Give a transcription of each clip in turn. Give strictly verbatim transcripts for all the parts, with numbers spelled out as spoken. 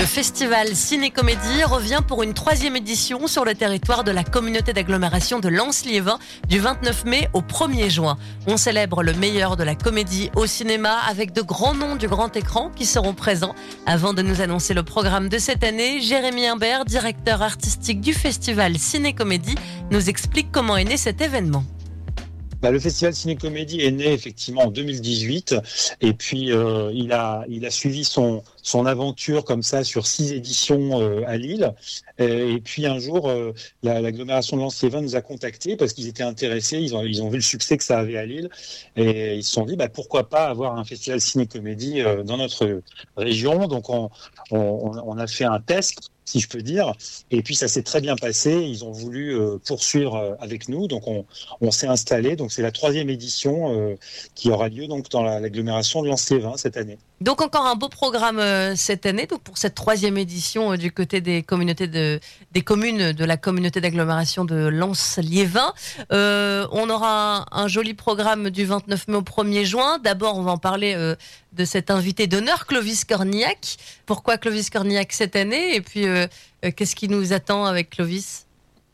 Le festival Ciné-Comédie revient pour une troisième édition sur le territoire de la communauté d'agglomération de Lens-Liévin du vingt-neuf mai au premier juin. On célèbre le meilleur de la comédie au cinéma avec de grands noms du grand écran qui seront présents. Avant de nous annoncer le programme de cette année, Jérémy Imbert, directeur artistique du festival Ciné-Comédie, nous explique comment est né cet événement. Bah, le festival Ciné-Comédie est né effectivement en deux mille dix-huit et puis euh, il a il a suivi son son aventure comme ça sur six éditions euh, à Lille et, et puis un jour euh, la, l'agglomération de Lens-Liévin nous a contactés parce qu'ils étaient intéressés, ils ont ils ont vu le succès que ça avait à Lille et ils se sont dit bah pourquoi pas avoir un festival Ciné-Comédie euh, dans notre région. Donc on on, on a fait un test, si je peux dire, et puis ça s'est très bien passé. Ils ont voulu euh, poursuivre euh, avec nous, donc on, on s'est installé. Donc c'est la troisième édition euh, qui aura lieu donc dans la, l'agglomération de Lens-Liévin cette année. Donc encore un beau programme euh, cette année, donc pour cette troisième édition euh, du côté des communautés de des communes de la communauté d'agglomération de Lens-Liévin. Euh, on aura un, un joli programme du vingt-neuf mai au premier juin. D'abord, on va en parler euh, de cet invité d'honneur, Clovis Cornillac. Pourquoi Clovis Cornillac cette année ? Et puis, euh, euh, qu'est-ce qui nous attend avec Clovis ?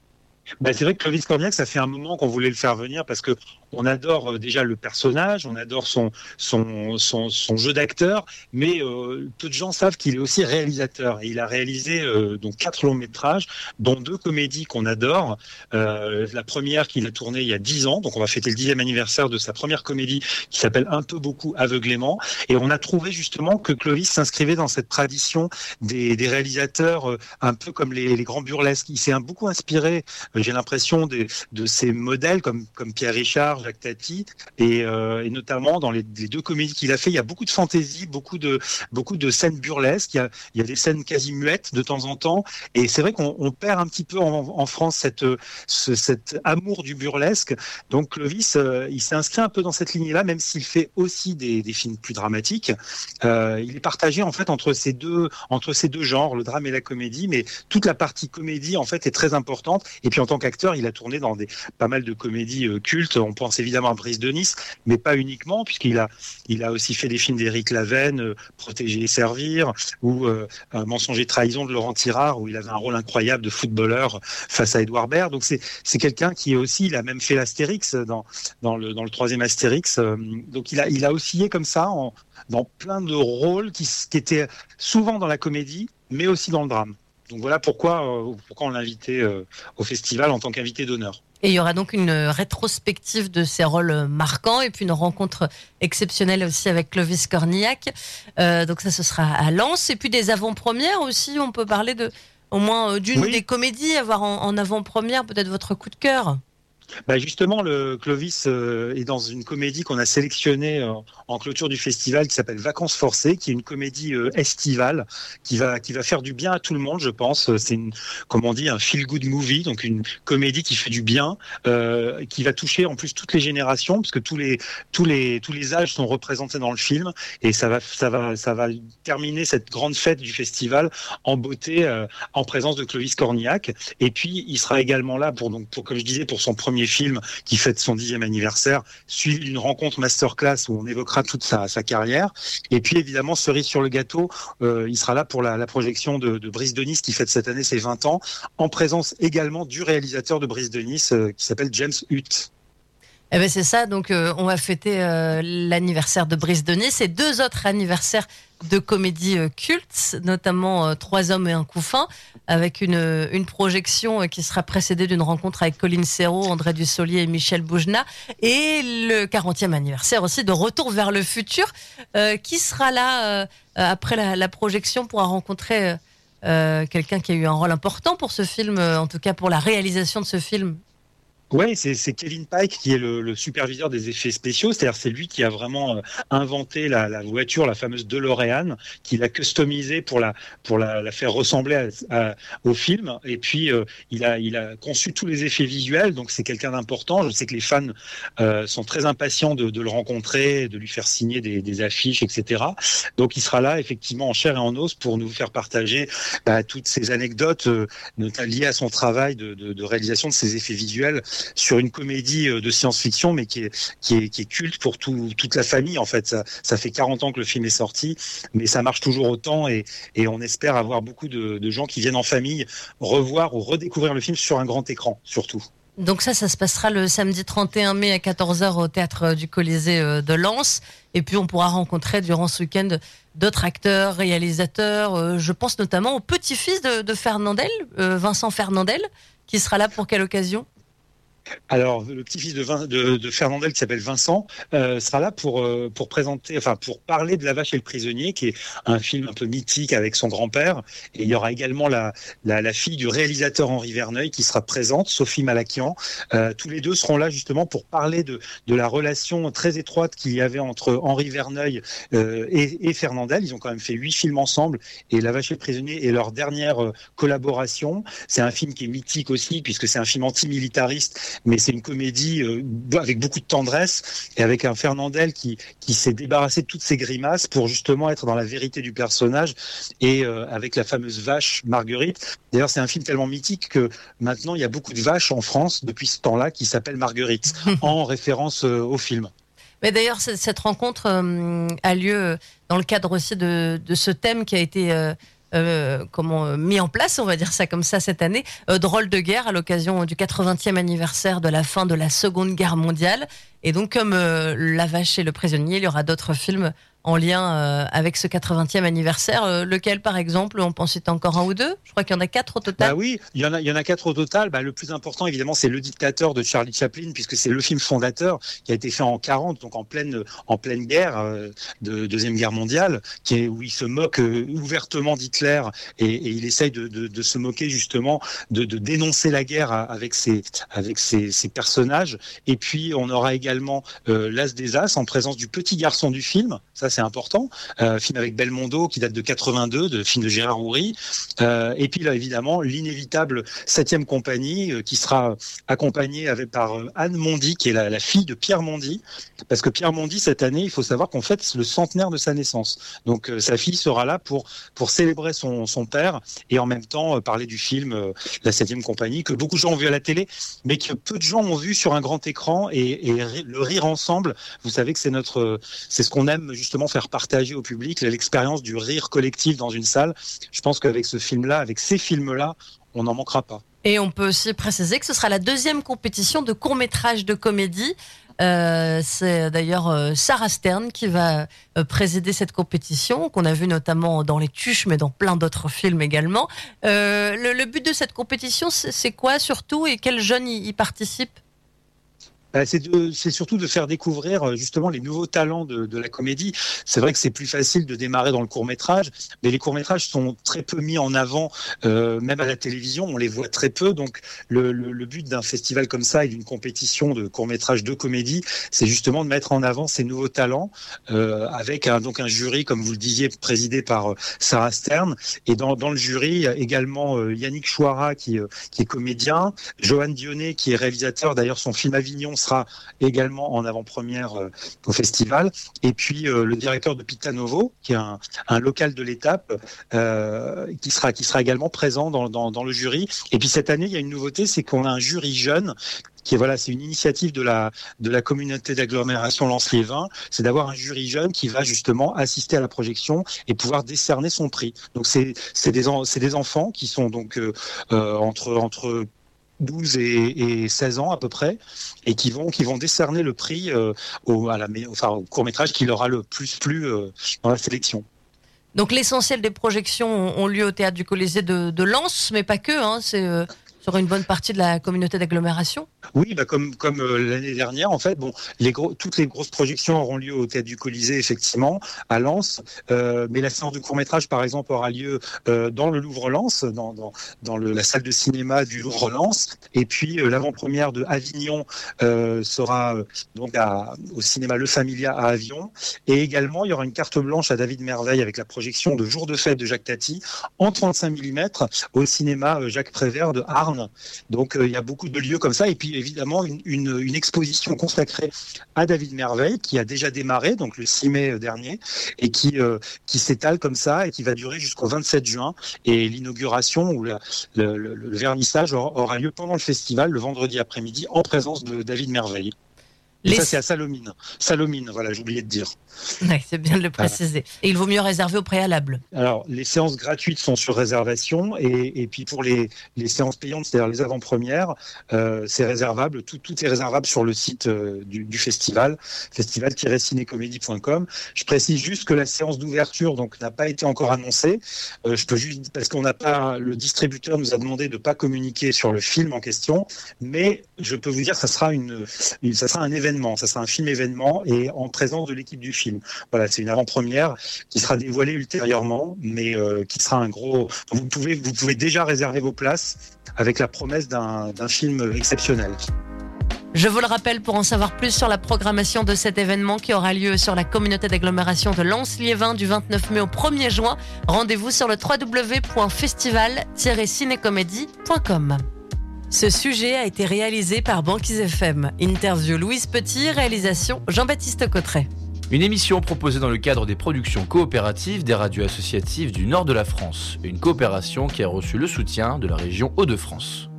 Ben, c'est vrai que Clovis Cornillac, ça fait un moment qu'on voulait le faire venir parce que on adore euh, déjà le personnage, on adore son son son, son jeu d'acteur, mais euh, peu de gens savent qu'il est aussi réalisateur. Et il a réalisé euh, donc quatre longs métrages, dont deux comédies qu'on adore. Euh, la première qu'il a tournée il y a dix ans, donc on va fêter le dixième anniversaire de sa première comédie qui s'appelle Un peu beaucoup aveuglément. Et on a trouvé justement que Clovis s'inscrivait dans cette tradition des, des réalisateurs euh, un peu comme les, les grands burlesques. Il s'est un, beaucoup inspiré, euh, j'ai l'impression, de, de ces modèles comme comme Pierre Richard, Jacques Tati, et, euh, et notamment dans les, les deux comédies qu'il a fait, il y a beaucoup de fantaisie, beaucoup de beaucoup de scènes burlesques, il y a, il y a des scènes quasi muettes de temps en temps, et c'est vrai qu'on on perd un petit peu en, en France cette ce, cet amour du burlesque. Donc Clovis, euh, il s'est inscrit un peu dans cette lignée-là, même s'il fait aussi des, des films plus dramatiques. Euh, il est partagé en fait entre ces deux entre ces deux genres, le drame et la comédie, mais toute la partie comédie en fait est très importante. Et puis en tant qu'acteur, il a tourné dans des pas mal de comédies euh, cultes. On pense évidemment à Brise de Nice, mais pas uniquement, puisqu'il a, il a aussi fait des films d'Éric Lavenne, euh, Protéger et servir, ou euh, Mensonge et trahison de Laurent Tirard, où il avait un rôle incroyable de footballeur face à Édouard Baird. Donc c'est, c'est quelqu'un qui est aussi, il a même fait l'Astérix dans, dans le, dans le troisième Astérix. Euh, donc il a, il a oscillé comme ça en, dans plein de rôles qui, qui étaient souvent dans la comédie, mais aussi dans le drame. Donc voilà pourquoi, euh, pourquoi on l'a invité euh, au festival en tant qu'invité d'honneur. Et il y aura donc une rétrospective de ses rôles marquants et puis une rencontre exceptionnelle aussi avec Clovis Cornillac. Euh, donc ça, ce sera à Lens. Et puis des avant-premières aussi, on peut parler de au moins d'une oui. des comédies, avoir en, en avant-première peut-être votre coup de cœur. Bah justement, le Clovis euh, est dans une comédie qu'on a sélectionnée euh, en clôture du festival qui s'appelle Vacances forcées, qui est une comédie euh, estivale qui va qui va faire du bien à tout le monde, je pense. C'est une, comme on dit, un feel good movie, donc une comédie qui fait du bien, euh, qui va toucher en plus toutes les générations, parce que tous les tous les tous les âges sont représentés dans le film, et ça va ça va ça va terminer cette grande fête du festival en beauté, euh, en présence de Clovis Cornillac. Et puis il sera également là pour donc pour comme je disais pour son premier film qui fête son dixième anniversaire, suivi d'une rencontre masterclass où on évoquera toute sa, sa carrière. Et puis évidemment, cerise sur le gâteau, euh, il sera là pour la, la projection de, de Brise de Nice qui fête cette année ses vingt ans, en présence également du réalisateur de Brise de Nice euh, qui s'appelle James Hutt. Eh ben c'est ça, donc euh, on va fêter euh, l'anniversaire de Brise de Nice et deux autres anniversaires de comédies euh, cultes, notamment euh, Trois hommes et un couffin, avec une, une projection euh, qui sera précédée d'une rencontre avec Colline Serrault, André Dussolier et Michel Boujna, et le quarantième anniversaire aussi de Retour vers le futur, euh, qui sera là euh, après la, la projection pourra rencontrer euh, euh, quelqu'un qui a eu un rôle important pour ce film, euh, en tout cas pour la réalisation de ce film. Oui, c'est, c'est Kevin Pike qui est le, le superviseur des effets spéciaux, c'est-à-dire c'est lui qui a vraiment euh, inventé la, la voiture, la fameuse DeLorean, qu'il a customisée pour la pour la, la faire ressembler à, à, au film. Et puis euh, il a il a conçu tous les effets visuels, donc c'est quelqu'un d'important. Je sais que les fans euh, sont très impatients de, de le rencontrer, de lui faire signer des, des affiches, et cetera. Donc il sera là effectivement en chair et en os pour nous faire partager bah, toutes ces anecdotes euh, liées à son travail de, de, de réalisation de ces effets visuels sur une comédie de science-fiction, mais qui est, qui est, qui est culte pour tout, toute la famille. En fait, ça, ça fait quarante ans que le film est sorti, mais ça marche toujours autant et, et on espère avoir beaucoup de, de gens qui viennent en famille revoir ou redécouvrir le film sur un grand écran, surtout. Donc ça, ça se passera le samedi trente et un mai à quatorze heures au Théâtre du Colisée de Lens. Et puis on pourra rencontrer durant ce week-end d'autres acteurs, réalisateurs. Je pense notamment au petit-fils de, de Fernandel, Vincent Fernandel, qui sera là pour quelle occasion ? Alors, le petit-fils de, Vin, de, de Fernandel, qui s'appelle Vincent, euh, sera là pour euh, pour présenter, enfin pour parler de La Vache et le Prisonnier, qui est un film un peu mythique avec son grand-père. Et il y aura également la la, la fille du réalisateur Henri Verneuil qui sera présente, Sophie Malakian. Euh, tous les deux seront là justement pour parler de de la relation très étroite qu'il y avait entre Henri Verneuil euh, et, et Fernandel. Ils ont quand même fait huit films ensemble, et La Vache et le Prisonnier est leur dernière euh, collaboration. C'est un film qui est mythique aussi puisque c'est un film antimilitariste, mais c'est une comédie euh, avec beaucoup de tendresse et avec un Fernandel qui qui s'est débarrassé de toutes ses grimaces pour justement être dans la vérité du personnage, et euh, avec la fameuse vache Marguerite. D'ailleurs, c'est un film tellement mythique que maintenant il y a beaucoup de vaches en France depuis ce temps-là qui s'appellent Marguerite en référence euh, au film. Mais d'ailleurs, cette rencontre euh, a lieu dans le cadre aussi de, de ce thème qui a été euh, Euh, comment mis en place, on va dire ça comme ça cette année, euh, Drôle de guerre à l'occasion du quatre-vingtième anniversaire de la fin de la Seconde Guerre mondiale. Et donc comme euh, La Vache et le Prisonnier, il y aura d'autres films en lien euh, avec ce quatre-vingtième anniversaire. Euh, lequel par exemple? On pense citer encore un ou deux? Je crois qu'il y en a quatre au total. Bah oui, il y en a, il y en a quatre au total. Bah, le plus important évidemment c'est Le Dictateur de Charlie Chaplin, puisque c'est le film fondateur qui a été fait en quarante, donc en pleine en pleine guerre euh, de deuxième guerre mondiale, qui est où il se moque euh, ouvertement d'Hitler et, et il essaye de, de, de se moquer justement de, de dénoncer la guerre avec ses avec ses, ses personnages. Et puis on aura également euh, L'As des As en présence du petit garçon du film. Ça c'est important. Euh, film avec Belmondo qui date de quatre-vingt-deux, de film de Gérard Houry. Euh, et puis là évidemment l'inévitable Septième Compagnie euh, qui sera accompagnée avec par euh, Anne Mondy, qui est la, la fille de Pierre Mondy, parce que Pierre Mondy cette année, il faut savoir qu'on fête le centenaire de sa naissance. Donc euh, sa fille sera là pour pour célébrer son son père et en même temps euh, parler du film euh, La Septième Compagnie, que beaucoup de gens ont vu à la télé, mais que peu de gens ont vu sur un grand écran, et, et le rire ensemble. Vous savez que c'est notre c'est ce qu'on aime justement faire partager au public, l'expérience du rire collectif dans une salle. Je pense qu'avec ce film-là, avec ces films-là, on n'en manquera pas. Et on peut aussi préciser que ce sera la deuxième compétition de court-métrage de comédie. Euh, c'est d'ailleurs euh, Sarah Stern qui va euh, présider cette compétition, qu'on a vu notamment dans Les Tuches, mais dans plein d'autres films également. Euh, le, le but de cette compétition, c'est, c'est quoi surtout, et quels jeunes y, y participent ? C'est, de, c'est surtout de faire découvrir justement les nouveaux talents de, de la comédie. C'est vrai que c'est plus facile de démarrer dans le court-métrage, mais les courts-métrages sont très peu mis en avant, euh, même à la télévision, on les voit très peu. Donc le, le, le but d'un festival comme ça et d'une compétition de court-métrage de comédie, c'est justement de mettre en avant ces nouveaux talents, euh, avec un, donc un jury, comme vous le disiez, présidé par Sarah Stern. Et dans, dans le jury, il y a également euh, Yannick Chouara qui, euh, qui est comédien, Johan Dionnet qui est réalisateur. D'ailleurs, son film Avignon sera également en avant-première euh, au festival, et puis euh, le directeur de Pitanovo, qui est un, un local de l'étape, euh, qui sera qui sera également présent dans, dans, dans le jury. Et puis cette année, il y a une nouveauté, c'est qu'on a un jury jeune. Qui est, voilà, c'est une initiative de la de la communauté d'agglomération Lens-les-Vins, c'est d'avoir un jury jeune qui va justement assister à la projection et pouvoir décerner son prix. Donc c'est c'est des c'est des enfants qui sont donc euh, euh, entre entre douze et, et seize ans à peu près, et qui vont qui vont décerner le prix euh, au, à la, enfin, au court-métrage qui leur a le plus plu euh, dans la sélection. Donc l'essentiel des projections ont lieu au Théâtre du Colisée de, de Lens, mais pas que, hein, c'est euh, sur une bonne partie de la communauté d'agglomération. Oui, bah comme comme euh, l'année dernière en fait. Bon, les gros, toutes les grosses projections auront lieu au Théâtre du Colisée effectivement à Lens, euh, mais la séance de court métrage par exemple aura lieu euh, dans le Louvre-Lens, dans dans dans le, la salle de cinéma du Louvre-Lens, et puis euh, l'avant-première de Avignon euh, sera euh, donc à, au cinéma Le Familia à Avignon, et également il y aura une carte blanche à David Merveille avec la projection de Jour de fête de Jacques Tati en trente-cinq millimètres au cinéma euh, Jacques Prévert de Arles. Marne. Donc euh, il y a beaucoup de lieux comme ça. Et puis évidemment une, une, une exposition consacrée à David Merveille qui a déjà démarré, donc le six mai dernier, et qui, euh, qui s'étale comme ça et qui va durer jusqu'au vingt-sept juin. Et l'inauguration ou la, le, le, le vernissage aura lieu pendant le festival, le vendredi après-midi, en présence de David Merveille. Et Les... ça, c'est à Salomine. Salomine, voilà, j'ai oublié de dire. Ouais, c'est bien de le préciser. Voilà. Et il vaut mieux réserver au préalable. Alors, les séances gratuites sont sur réservation. Et, et puis, pour les, les séances payantes, c'est-à-dire les avant-premières, euh, c'est réservable. Tout, tout est réservable sur le site euh, du, du festival, festival tiret cinécomédie point com. Je précise juste que la séance d'ouverture donc, n'a pas été encore annoncée. Euh, je peux juste, parce qu'on n'a pas, le distributeur nous a demandé de ne pas communiquer sur le film en question. Mais je peux vous dire que ça sera, une, une, ça sera un événement. Ça sera un film événement et en présence de l'équipe du film. Voilà, c'est une avant-première qui sera dévoilée ultérieurement, mais euh, qui sera un gros. Vous pouvez, vous pouvez déjà réserver vos places avec la promesse d'un, d'un film exceptionnel. Je vous le rappelle, pour en savoir plus sur la programmation de cet événement qui aura lieu sur la communauté d'agglomération de Lens-Liévin du vingt-neuf mai au premier juin, rendez-vous sur le w w w point festival tiret cinécomédie point com. Ce sujet a été réalisé par Banquise F M. Interview Louise Petit, réalisation Jean-Baptiste Cotteret. Une émission proposée dans le cadre des productions coopératives des radios associatives du nord de la France. Une coopération qui a reçu le soutien de la région Hauts-de-France.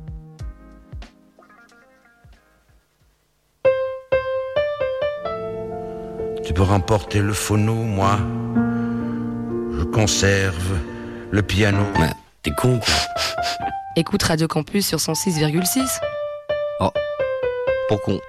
Tu peux remporter le phono, moi, je conserve le piano. Ouais, t'es con, quoi. Écoute Radio Campus sur cent six virgule six. Oh, pas con.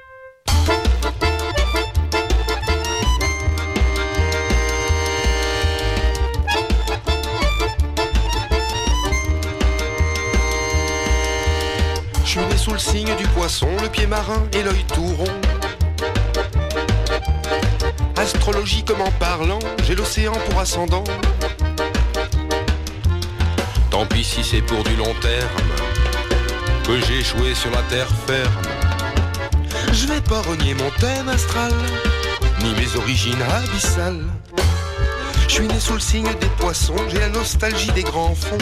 Je suis né sous le signe du poisson, le pied marin et l'œil tout rond. Astrologiquement parlant, j'ai l'océan pour ascendant. Tant pis si c'est pour du long terme que j'ai échoué sur la terre ferme. Je vais pas renier mon thème astral, ni mes origines abyssales. Je suis né sous le signe des poissons, j'ai la nostalgie des grands fonds.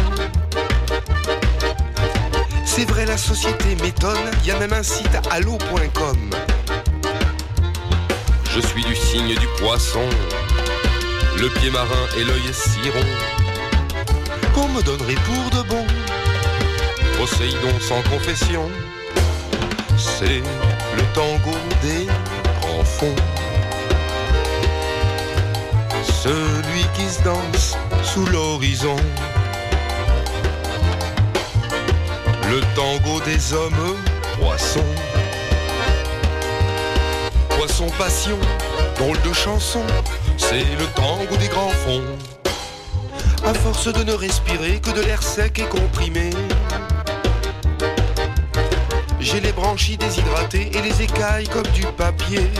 C'est vrai, la société m'étonne, y a même un site allo point com. Je suis du signe du poisson, le pied marin et l'œil ciron. Qu'on me donnerait pour de bon Poséidon sans confession. C'est le tango des grands fonds, celui qui se danse sous l'horizon. Le tango des hommes poissons. Poisson passion, drôle de chanson, c'est le tango des grands fonds. À force de ne respirer que de l'air sec et comprimé, j'ai les branchies déshydratées et les écailles comme du papier.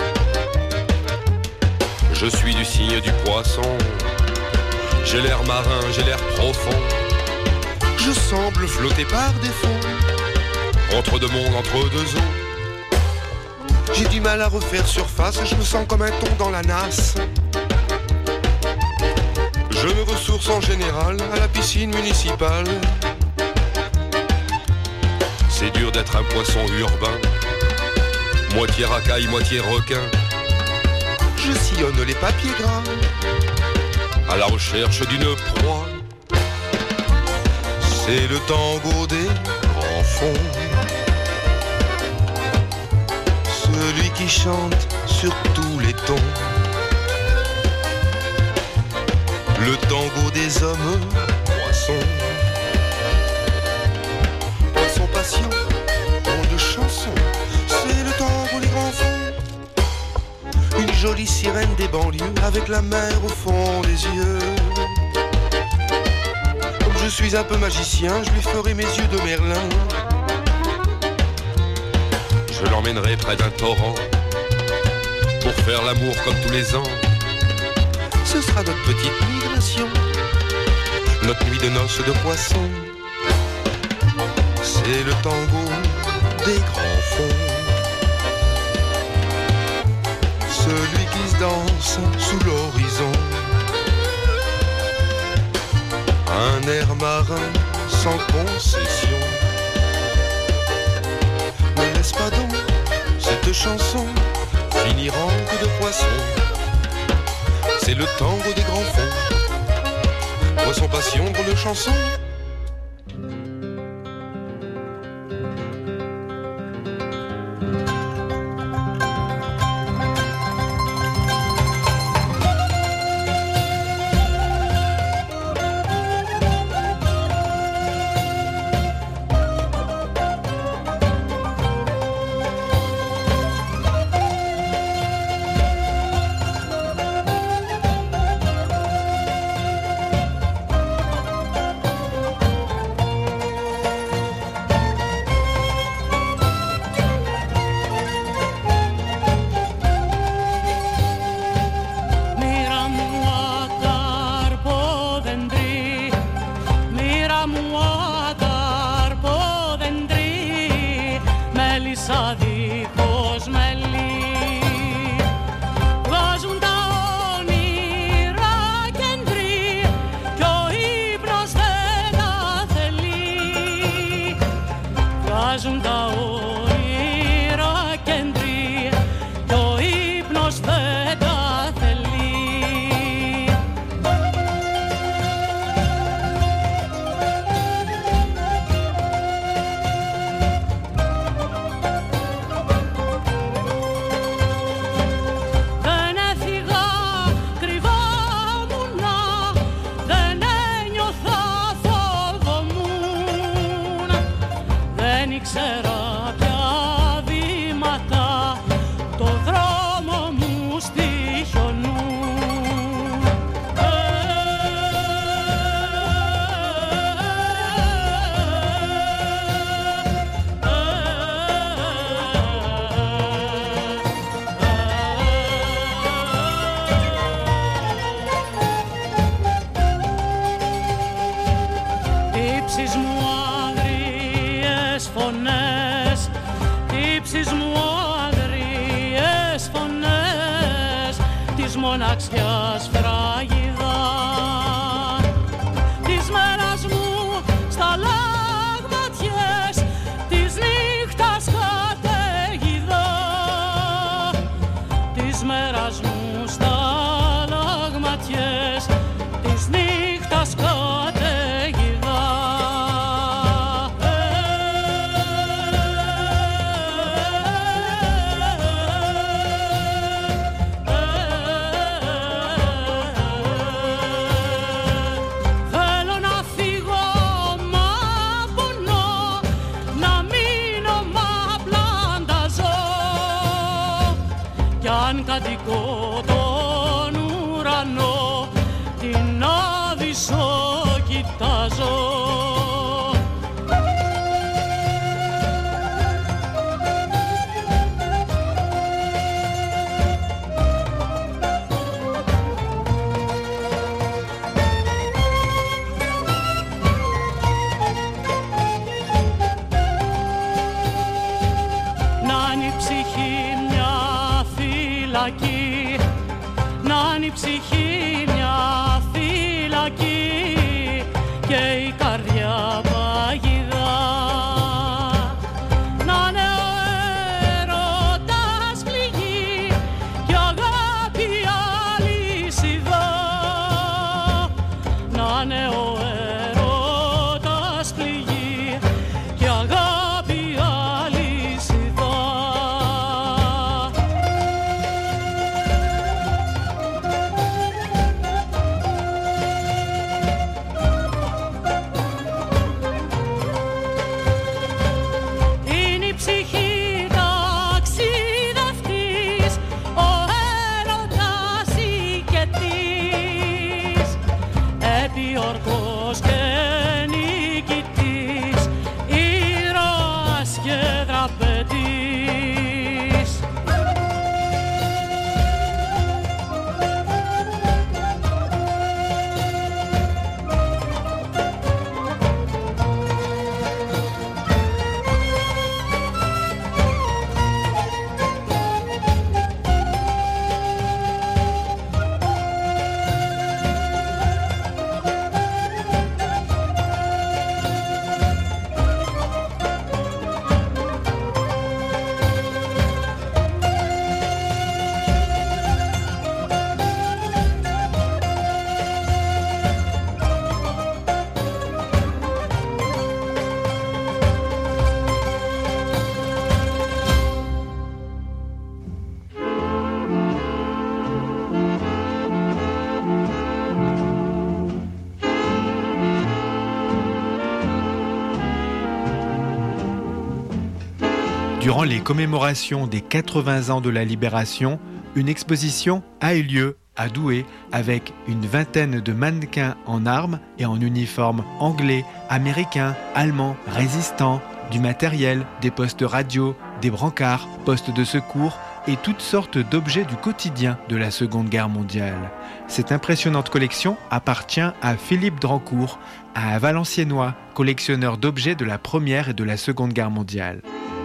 Je suis du signe du poisson, j'ai l'air marin, j'ai l'air profond. Je semble flotter par défaut, entre deux mondes, entre deux eaux. J'ai du mal à refaire surface, je me sens comme un thon dans la nasse. Je me ressource en général à la piscine municipale. C'est dur d'être un poisson urbain, moitié racaille, moitié requin. Je sillonne les papiers gras, à la recherche d'une proie. C'est le tango des grands fonds, celui qui chante sur tous les tons. Le tango des hommes poissons. Poisson passion, drôle de chanson, c'est le tango des grands fonds. Une jolie sirène des banlieues avec la mer au fond des yeux. Comme je suis un peu magicien, je lui ferai mes yeux de Merlin. Je l'emmènerai près d'un torrent pour faire l'amour comme tous les ans. Ce sera notre petite migration, notre nuit de noces de poissons. C'est le tango des grands fonds, celui qui se danse sous l'horizon. Un air marin sans concession, d'espadon, cette chanson finira en queue de poisson. C'est le tango des grands fonds. Poisson passion pour le chanson. Μοναξιάς φράγιδα της μέρας μου στα λαγματιές της νύχτας καταιγίδα της μέρας μου στα λαγματιές της νύχτας καταιγίδα. Κατοικώ τον ουρανό, την Άβυσσο κοιτάζω. Να είναι η ψυχή μια φυλακή, να είναι η ψυχή μια φυλακή και η καρδιά παγίδα. Να είναι ο έρωτας πληγή και η αγάπη αλυσίδα. Να είναι ο έρωτας πληγή και η αγάπη αλυσίδα. Durant les commémorations des quatre-vingts ans de la Libération, une exposition a eu lieu à Douai avec une vingtaine de mannequins en armes et en uniforme anglais, américain, allemand, résistant, du matériel, des postes radio, des brancards, postes de secours et toutes sortes d'objets du quotidien de la Seconde Guerre mondiale. Cette impressionnante collection appartient à Philippe Drancourt, un Valenciennois, collectionneur d'objets de la Première et de la Seconde Guerre mondiale.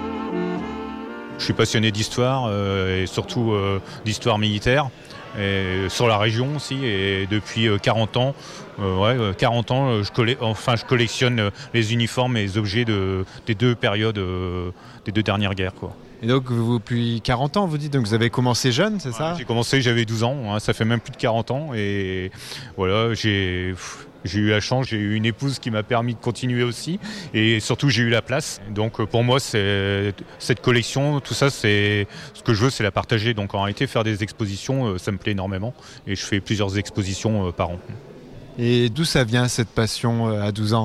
Je suis passionné d'histoire euh, et surtout euh, d'histoire militaire. Et sur la région aussi, et depuis quarante ans, euh, ouais, quarante ans, je, colle- enfin, je collectionne les uniformes et les objets de, des deux périodes, euh, des deux dernières guerres, quoi. Et donc, vous, depuis quarante ans, vous dites, donc vous avez commencé jeune, c'est ouais, ça ? J'ai commencé, j'avais douze ans, hein, ça fait même plus de quarante ans, et voilà, j'ai... J'ai eu la chance, j'ai eu une épouse qui m'a permis de continuer aussi, et surtout j'ai eu la place. Donc pour moi, c'est, cette collection, tout ça, c'est ce que je veux, c'est la partager. Donc en réalité, faire des expositions, ça me plaît énormément, et je fais plusieurs expositions par an. Et d'où ça vient cette passion à douze ans ?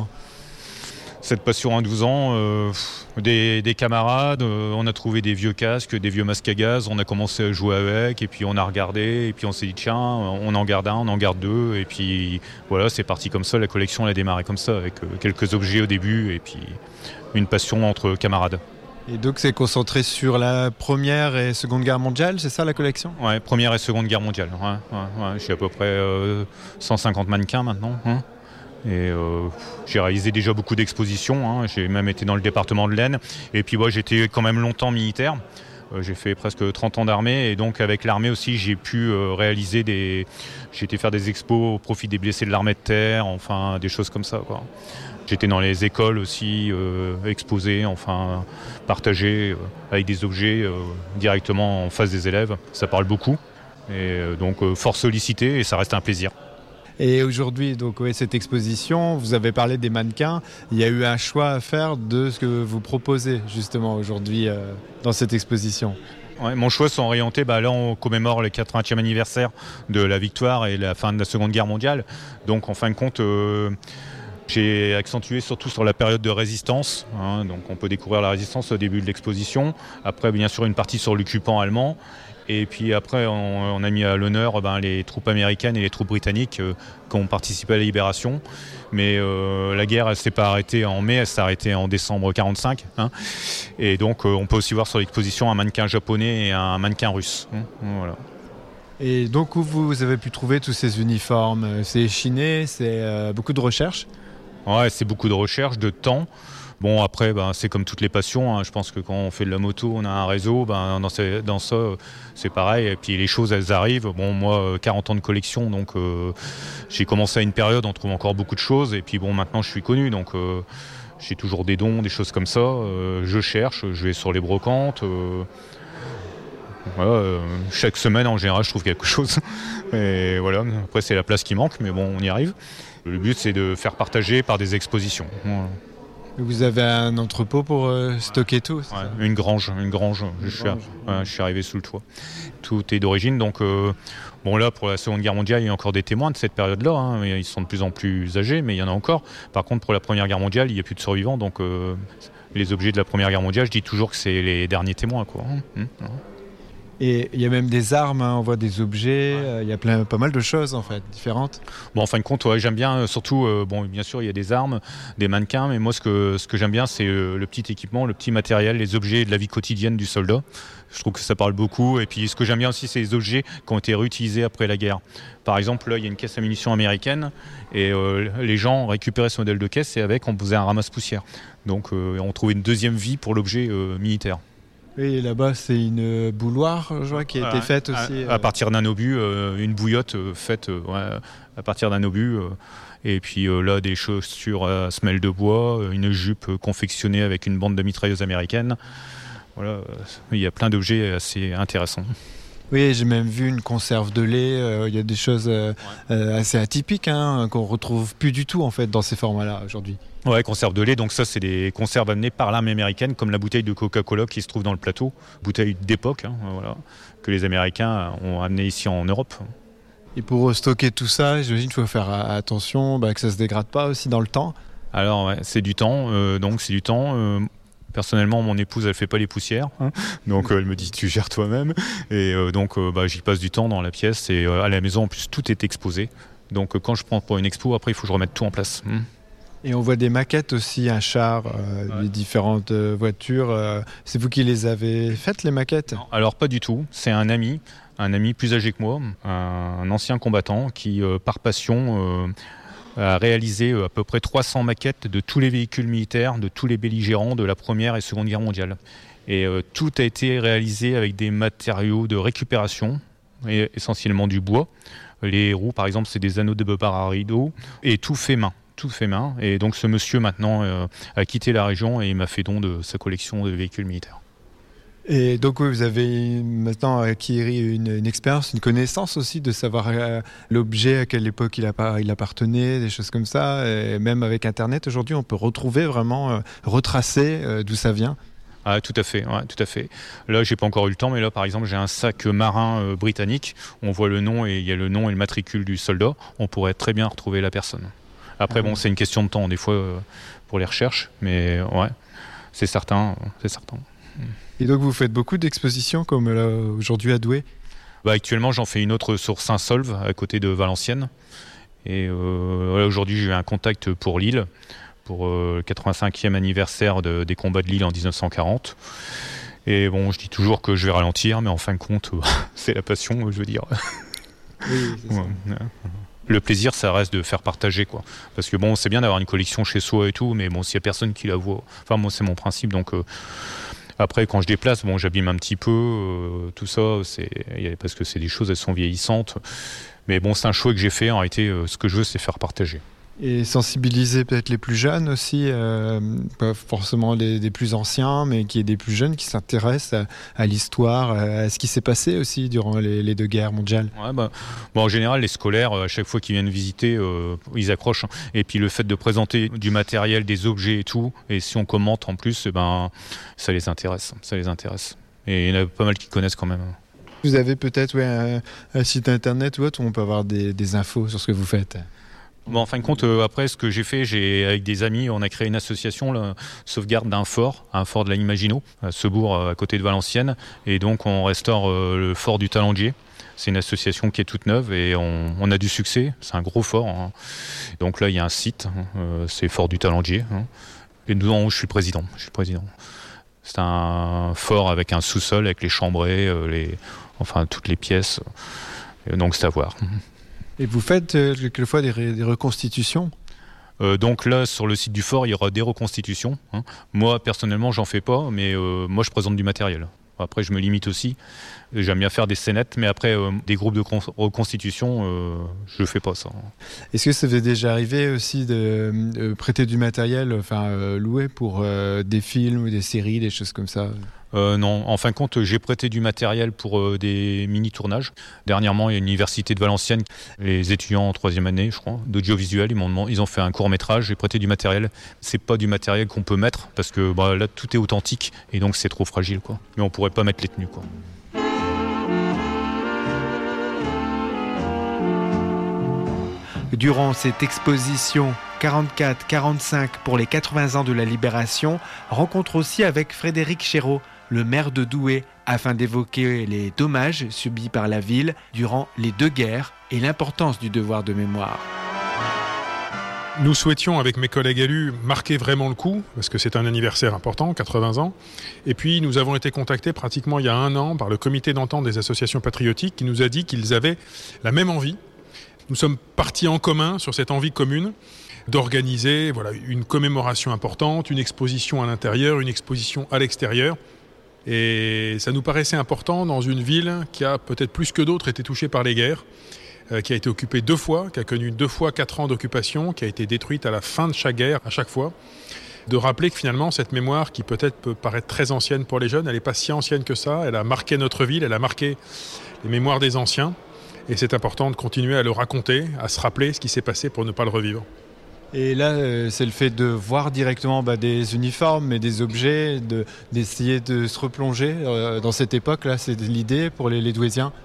Cette passion à douze ans, euh, des, des camarades, euh, on a trouvé des vieux casques, des vieux masques à gaz, on a commencé à jouer avec, et puis on a regardé, et puis on s'est dit tiens, on en garde un, on en garde deux, et puis voilà, c'est parti comme ça, la collection elle a démarré comme ça, avec euh, quelques objets au début, et puis une passion entre camarades. Et donc c'est concentré sur la Première et Seconde Guerre mondiale, c'est ça la collection ? Ouais, Première et Seconde Guerre mondiale, ouais, ouais, ouais, j'ai à peu près euh, cent cinquante mannequins maintenant, hein. Et euh, j'ai réalisé déjà beaucoup d'expositions, hein. J'ai même été dans le département de l'Aisne. Et puis moi, j'étais quand même longtemps militaire. Euh, j'ai fait presque trente ans d'armée. Et donc avec l'armée aussi, j'ai pu euh, réaliser des... J'ai été faire des expos au profit des blessés de l'armée de terre, enfin des choses comme ça, quoi. J'étais dans les écoles aussi, euh, exposé, enfin partagé euh, avec des objets euh, directement en face des élèves. Ça parle beaucoup. Et euh, donc euh, fort sollicité et ça reste un plaisir. Et aujourd'hui, donc, ouais, cette exposition, vous avez parlé des mannequins. Il y a eu un choix à faire de ce que vous proposez justement aujourd'hui euh, dans cette exposition. Ouais, mon choix s'est orienté, bah, là on commémore le quatre-vingtième anniversaire de la victoire et la fin de la Seconde Guerre mondiale. Donc en fin de compte, euh, j'ai accentué surtout sur la période de résistance. Hein, donc on peut découvrir la résistance au début de l'exposition. Après bien sûr une partie sur l'occupant allemand. Et puis après, on, on a mis à l'honneur ben, les troupes américaines et les troupes britanniques euh, qui ont participé à la libération. Mais euh, la guerre, elle ne s'est pas arrêtée en mai, elle s'est arrêtée en décembre quarante-cinq. Hein. Et donc, euh, on peut aussi voir sur l'exposition un mannequin japonais et un mannequin russe. Hein, voilà. Et donc, où vous avez pu trouver tous ces uniformes ? C'est chiné, c'est euh, beaucoup de recherche ? Ouais, c'est beaucoup de recherche, de temps. Bon, après, ben, c'est comme toutes les passions. Hein. Je pense que quand on fait de la moto, on a un réseau. Ben, dans, ces, dans ça, c'est pareil. Et puis les choses, elles arrivent. Bon, moi, quarante ans de collection, donc euh, j'ai commencé à une période, on trouve encore beaucoup de choses. Et puis bon, maintenant, je suis connu, donc euh, j'ai toujours des dons, des choses comme ça. Euh, je cherche, je vais sur les brocantes. Euh, voilà, euh, chaque semaine, en général, je trouve quelque chose. Et voilà. Après, c'est la place qui manque, mais bon, on y arrive. Le but, c'est de faire partager par des expositions. Voilà. Vous avez un entrepôt pour euh, stocker tout, c'est ouais, ça ? Une grange, une grange. Une je, grange. Suis, ouais, je suis arrivé sous le toit. Tout est d'origine, donc euh, bon là pour la Seconde Guerre mondiale, il y a encore des témoins de cette période-là. Hein, ils sont de plus en plus âgés, mais il y en a encore. Par contre, pour la Première Guerre mondiale, il n'y a plus de survivants, donc euh, les objets de la Première Guerre mondiale, je dis toujours que c'est les derniers témoins, quoi. Hum, hum. Et il y a même des armes, hein, on voit des objets, il ouais. y a plein, pas mal de choses en fait, différentes. Bon, en fin de compte, ouais, j'aime bien, surtout, euh, bon, bien sûr, il y a des armes, des mannequins, mais moi, ce que, ce que j'aime bien, c'est euh, le petit équipement, le petit matériel, les objets de la vie quotidienne du soldat. Je trouve que ça parle beaucoup. Et puis, ce que j'aime bien aussi, c'est les objets qui ont été réutilisés après la guerre. Par exemple, là, il y a une caisse à munitions américaine, et euh, les gens récupéraient ce modèle de caisse, et avec, on faisait un ramasse-poussière. Donc, euh, on trouvait une deuxième vie pour l'objet euh, militaire. Oui, là-bas, c'est une bouilloire, je vois, qui a été faite aussi. À, à partir d'un obus, euh, une bouillotte euh, faite euh, ouais, à partir d'un obus. Euh, et puis euh, là, des chaussures à semelle de bois, une jupe euh, confectionnée avec une bande de mitrailleuse américaine. Voilà, euh, il y a plein d'objets assez intéressants. Oui, j'ai même vu une conserve de lait. Euh, il y a des choses euh, ouais. euh, assez atypiques hein, qu'on retrouve plus du tout en fait dans ces formats-là aujourd'hui. Ouais, conserve de lait. Donc ça, c'est des conserves amenées par l'armée américaine, comme la bouteille de Coca-Cola qui se trouve dans le plateau, bouteille d'époque, hein, voilà, que les Américains ont amenée ici en Europe. Et pour stocker tout ça, j'imagine qu'il faut faire attention bah, que ça se dégrade pas aussi dans le temps. Alors, ouais, c'est du temps. Euh, donc c'est du temps. Euh, Personnellement, mon épouse, elle fait pas les poussières, hein, donc euh, elle me dit tu gères toi-même. Et euh, donc euh, bah, j'y passe du temps dans la pièce et euh, à la maison en plus tout est exposé. Donc euh, quand je prends pour une expo, après il faut que je remette tout en place. Mmh. Et on voit des maquettes aussi, un char, euh, ouais. des différentes euh, voitures. Euh, c'est vous qui les avez faites, les maquettes ? Non, alors pas du tout, c'est un ami, un ami plus âgé que moi, un, un ancien combattant qui, euh, par passion, euh, a réalisé à peu près trois cents maquettes de tous les véhicules militaires, de tous les belligérants de la Première et Seconde Guerre mondiale. Et euh, tout a été réalisé avec des matériaux de récupération, et essentiellement du bois. Les roues, par exemple, c'est des anneaux de bobard à rideau, et tout fait main. Tout fait main. Et donc ce monsieur, maintenant, euh, a quitté la région et il m'a fait don de sa collection de véhicules militaires. Et donc oui, vous avez maintenant acquis une, une expérience, une connaissance aussi de savoir euh, l'objet, à quelle époque il, a, il appartenait, des choses comme ça. Et même avec Internet, aujourd'hui, on peut retrouver vraiment, euh, retracer euh, d'où ça vient. Ah, tout à fait, ouais, tout à fait. Là, j'ai pas encore eu le temps, mais là, par exemple, j'ai un sac marin euh, britannique. On voit le nom et il y a le nom et le matricule du soldat. On pourrait très bien retrouver la personne. Après, ah, bon, oui. C'est une question de temps, des fois, euh, pour les recherches, mais ouais, c'est certain, c'est certain. Et donc vous faites beaucoup d'expositions comme là, aujourd'hui à Douai ? Bah, actuellement j'en fais une autre sur Saint-Solve à côté de Valenciennes et euh, là, aujourd'hui j'ai eu un contact pour Lille pour euh, le quatre-vingt-cinquième anniversaire de, des combats de Lille en dix-neuf cent quarante et bon je dis toujours que je vais ralentir mais en fin de compte euh, c'est la passion je veux dire. Oui, c'est ça. Ouais. Le plaisir ça reste de faire partager quoi parce que bon c'est bien d'avoir une collection chez soi et tout mais bon s'il y a personne qui la voit enfin moi c'est mon principe donc euh, après, quand je déplace, bon, j'abîme un petit peu, euh, tout ça, c'est, parce que c'est des choses, elles sont vieillissantes. Mais bon, c'est un choix que j'ai fait. En réalité, euh, ce que je veux, c'est faire partager. Et sensibiliser peut-être les plus jeunes aussi, euh, pas forcément les, des plus anciens, mais qu'il y ait des plus jeunes qui s'intéressent à, à l'histoire, à ce qui s'est passé aussi durant les, les deux guerres mondiales. Ouais, bah, bon, en général, les scolaires, à chaque fois qu'ils viennent visiter, euh, ils accrochent. Et puis le fait de présenter du matériel, des objets et tout, et si on commente en plus, eh ben, ça les intéresse, ça les intéresse. Et il y en a pas mal qui connaissent quand même. Vous avez peut-être ouais, un, un site internet ou autre où on peut avoir des, des infos sur ce que vous faites ? Bon, en fin de compte, euh, après, ce que j'ai fait, j'ai, avec des amis, on a créé une association, la sauvegarde d'un fort, un fort de la ligne Maginot, à Sebourg, à côté de Valenciennes. Et donc, on restaure euh, le fort du Talandier. C'est une association qui est toute neuve et on, on a du succès. C'est un gros fort. Hein. Donc là, il y a un site, hein, euh, c'est Fort du Talandier. Hein. Et nous, je suis le président. Je suis le président. C'est un fort avec un sous-sol, avec les chambrées, euh, les, enfin, toutes les pièces. Et donc, c'est à voir. Et vous faites euh, quelquefois des, ré- des reconstitutions ? euh, Donc là, sur le site du fort, il y aura des reconstitutions. Hein. Moi, personnellement, j'en fais pas, mais euh, moi, je présente du matériel. Après, je me limite aussi. J'aime bien faire des scénettes, mais après, euh, des groupes de con- reconstitution, euh, je ne fais pas ça. Est-ce que ça vous est déjà arrivé aussi de, de prêter du matériel, enfin euh, louer pour euh, des films ou des séries, des choses comme ça ? Euh, non, en fin de compte, j'ai prêté du matériel pour euh, des mini-tournages. Dernièrement, il y a une université de Valenciennes, les étudiants en troisième année, je crois, d'audiovisuel, ils m'ont demandé, ils ont fait un court-métrage, j'ai prêté du matériel. C'est pas du matériel qu'on peut mettre, parce que bah, là, tout est authentique, et donc c'est trop fragile, quoi. Mais on pourrait pas mettre les tenues, quoi. Durant cette exposition quarante-quatre quarante-cinq pour les quatre-vingts ans de la Libération, rencontre aussi avec Frédéric Chéreau, le maire de Douai, afin d'évoquer les dommages subis par la ville durant les deux guerres et l'importance du devoir de mémoire. Nous souhaitions, avec mes collègues élus, marquer vraiment le coup, parce que c'est un anniversaire important, quatre-vingts ans. Et puis, nous avons été contactés pratiquement il y a un an par le comité d'entente des associations patriotiques qui nous a dit qu'ils avaient la même envie. Nous sommes partis en commun sur cette envie commune d'organiser voilà, une commémoration importante, une exposition à l'intérieur, une exposition à l'extérieur. Et ça nous paraissait important dans une ville qui a peut-être plus que d'autres été touchée par les guerres, euh, qui a été occupée deux fois, qui a connu deux fois quatre ans d'occupation, qui a été détruite à la fin de chaque guerre, à chaque fois. De rappeler que finalement, cette mémoire, qui peut-être peut paraître très ancienne pour les jeunes, elle n'est pas si ancienne que ça. Elle a marqué notre ville, elle a marqué les mémoires des anciens. Et c'est important de continuer à le raconter, à se rappeler ce qui s'est passé pour ne pas le revivre. Et là, euh, c'est le fait de voir directement bah, des uniformes, mais des objets, de, d'essayer de se replonger euh, dans cette époque-là. C'est l'idée pour les, les Douaisiens.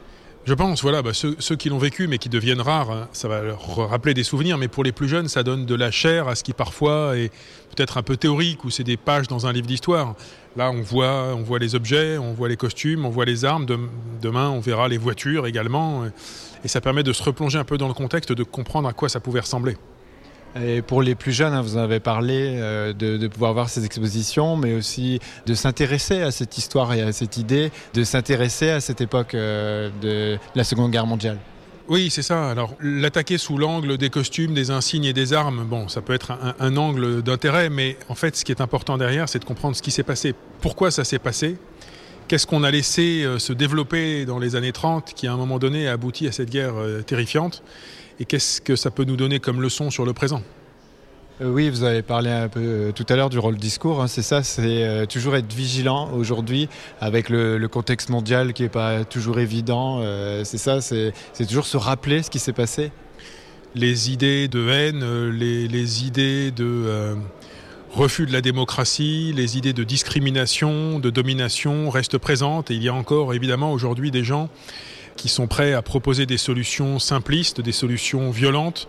Je pense, voilà, bah, ceux, ceux qui l'ont vécu mais qui deviennent rares, hein, ça va leur rappeler des souvenirs, mais pour les plus jeunes, ça donne de la chair à ce qui parfois est peut-être un peu théorique ou c'est des pages dans un livre d'histoire. Là, on voit, on voit les objets, on voit les costumes, on voit les armes. Demain, on verra les voitures également. Et ça permet de se replonger un peu dans le contexte, de comprendre à quoi ça pouvait ressembler. Et pour les plus jeunes, hein, vous en avez parlé, euh, de, de pouvoir voir ces expositions, mais aussi de s'intéresser à cette histoire et à cette idée, de s'intéresser à cette époque euh, de la Seconde Guerre mondiale. Oui, c'est ça. Alors, l'attaquer sous l'angle des costumes, des insignes et des armes, bon, ça peut être un, un angle d'intérêt, mais en fait, ce qui est important derrière, c'est de comprendre ce qui s'est passé. Pourquoi ça s'est passé ? Qu'est-ce qu'on a laissé euh, se développer dans les années trente, qui à un moment donné a abouti à cette guerre euh, terrifiante ? Et qu'est-ce que ça peut nous donner comme leçon sur le présent ? euh, Oui, vous avez parlé un peu euh, tout à l'heure du rôle discours. Hein, c'est ça, c'est euh, toujours être vigilant aujourd'hui avec le, le contexte mondial qui n'est pas toujours évident. Euh, c'est ça, c'est, c'est toujours se rappeler ce qui s'est passé. Les idées de haine, les, les idées de euh, refus de la démocratie, les idées de discrimination, de domination restent présentes. Et il y a encore évidemment aujourd'hui des gens qui sont prêts à proposer des solutions simplistes, des solutions violentes,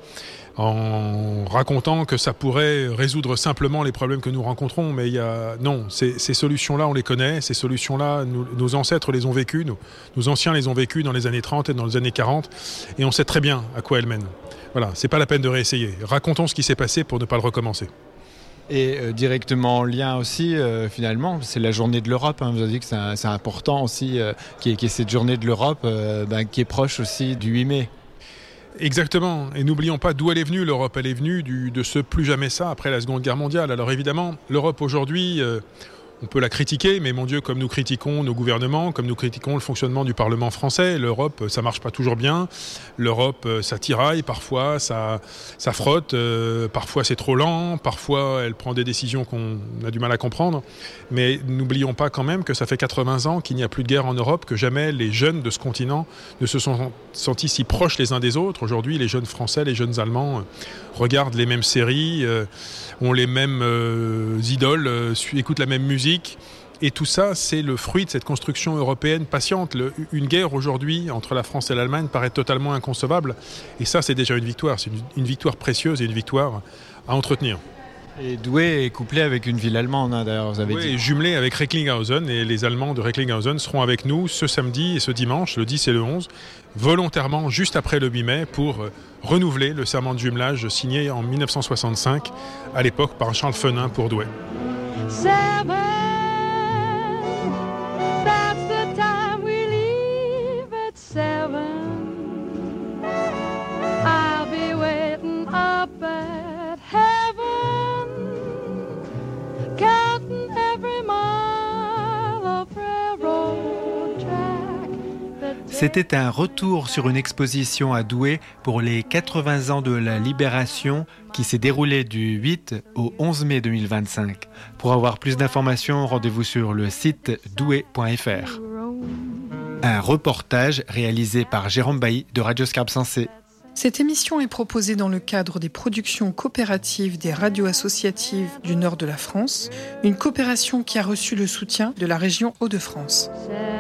en racontant que ça pourrait résoudre simplement les problèmes que nous rencontrons. Mais il y a... non, ces, ces solutions-là, on les connaît. Ces solutions-là, nous, nos ancêtres les ont vécues, nous, nos anciens les ont vécues dans les années trente et dans les années quarante, et on sait très bien à quoi elles mènent. Voilà, c'est pas la peine de réessayer. Racontons ce qui s'est passé pour ne pas le recommencer. Et euh, directement en lien aussi, euh, finalement, c'est la journée de l'Europe. Hein. Vous avez dit que c'est, un, c'est important aussi euh, qu'il, y ait, qu'il y ait cette journée de l'Europe euh, ben, qui est proche aussi du huit mai. Exactement. Et n'oublions pas d'où elle est venue, l'Europe. Elle est venue du, de ce plus jamais ça après la Seconde Guerre mondiale. Alors évidemment, l'Europe aujourd'hui... Euh, On peut la critiquer, mais mon Dieu, comme nous critiquons nos gouvernements, comme nous critiquons le fonctionnement du Parlement français, l'Europe, ça marche pas toujours bien. L'Europe, ça tiraille parfois, ça, ça frotte, euh, parfois c'est trop lent, parfois elle prend des décisions qu'on a du mal à comprendre. Mais n'oublions pas quand même que ça fait quatre-vingts ans qu'il n'y a plus de guerre en Europe, que jamais les jeunes de ce continent ne se sont sentis si proches les uns des autres. Aujourd'hui, les jeunes Français, les jeunes Allemands euh, regardent les mêmes séries, euh, ont les mêmes euh, idoles, euh, écoutent la même musique. Et tout ça, c'est le fruit de cette construction européenne patiente. Le, une guerre aujourd'hui entre la France et l'Allemagne paraît totalement inconcevable. Et ça, c'est déjà une victoire. C'est une, une victoire précieuse et une victoire à entretenir. Et Douai est couplé avec une ville allemande, hein, d'ailleurs, vous avez Douai dit. est jumelé avec Recklinghausen. Et les Allemands de Recklinghausen seront avec nous ce samedi et ce dimanche, le dix et le onze, volontairement juste après le huit mai, pour euh, renouveler le serment de jumelage signé en dix-neuf cent soixante-cinq, à l'époque par Charles Fenin pour Douai. Seven, that's the time we leave at seven. I'll be waiting up at heaven, counting every mile of railroad track. C'était un retour sur une exposition à Douai pour les quatre-vingts ans de la Libération qui s'est déroulée du huit au onze mai deux mille vingt-cinq. Pour avoir plus d'informations, rendez-vous sur le site douai point f r. Un reportage réalisé par Jérôme Bailly de Radio Scarpe Sensée. Cette émission est proposée dans le cadre des productions coopératives des radios associatives du nord de la France, une coopération qui a reçu le soutien de la région Hauts-de-France.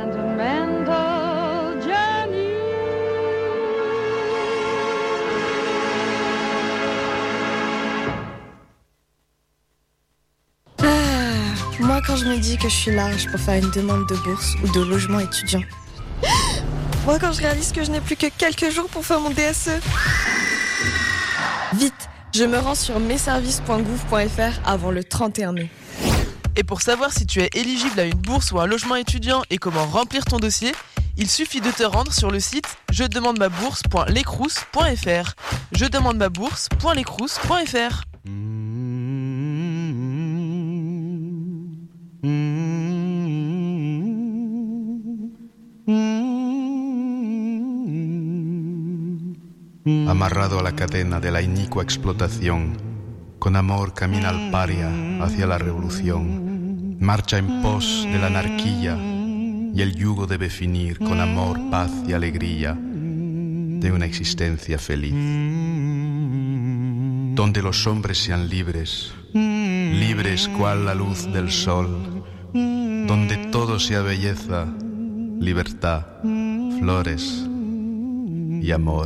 Moi, quand je me dis que je suis large pour faire une demande de bourse ou de logement étudiant. Moi, quand je réalise que je n'ai plus que quelques jours pour faire mon D S E. Vite, je me rends sur messervices point gouv point f r avant le trente et un mai. Et pour savoir si tu es éligible à une bourse ou un logement étudiant et comment remplir ton dossier, il suffit de te rendre sur le site je demande ma bourse point lecrous point f r. je demande ma bourse point lecrous point f r. Amarrado a la cadena de la inicua explotación, con amor camina al paria hacia la revolución. Marcha en pos de la anarquía y el yugo debe finir con amor, paz y alegría de una existencia feliz. Donde los hombres sean libres, libres cual la luz del sol. Donde todo sea belleza, libertad, flores y amor.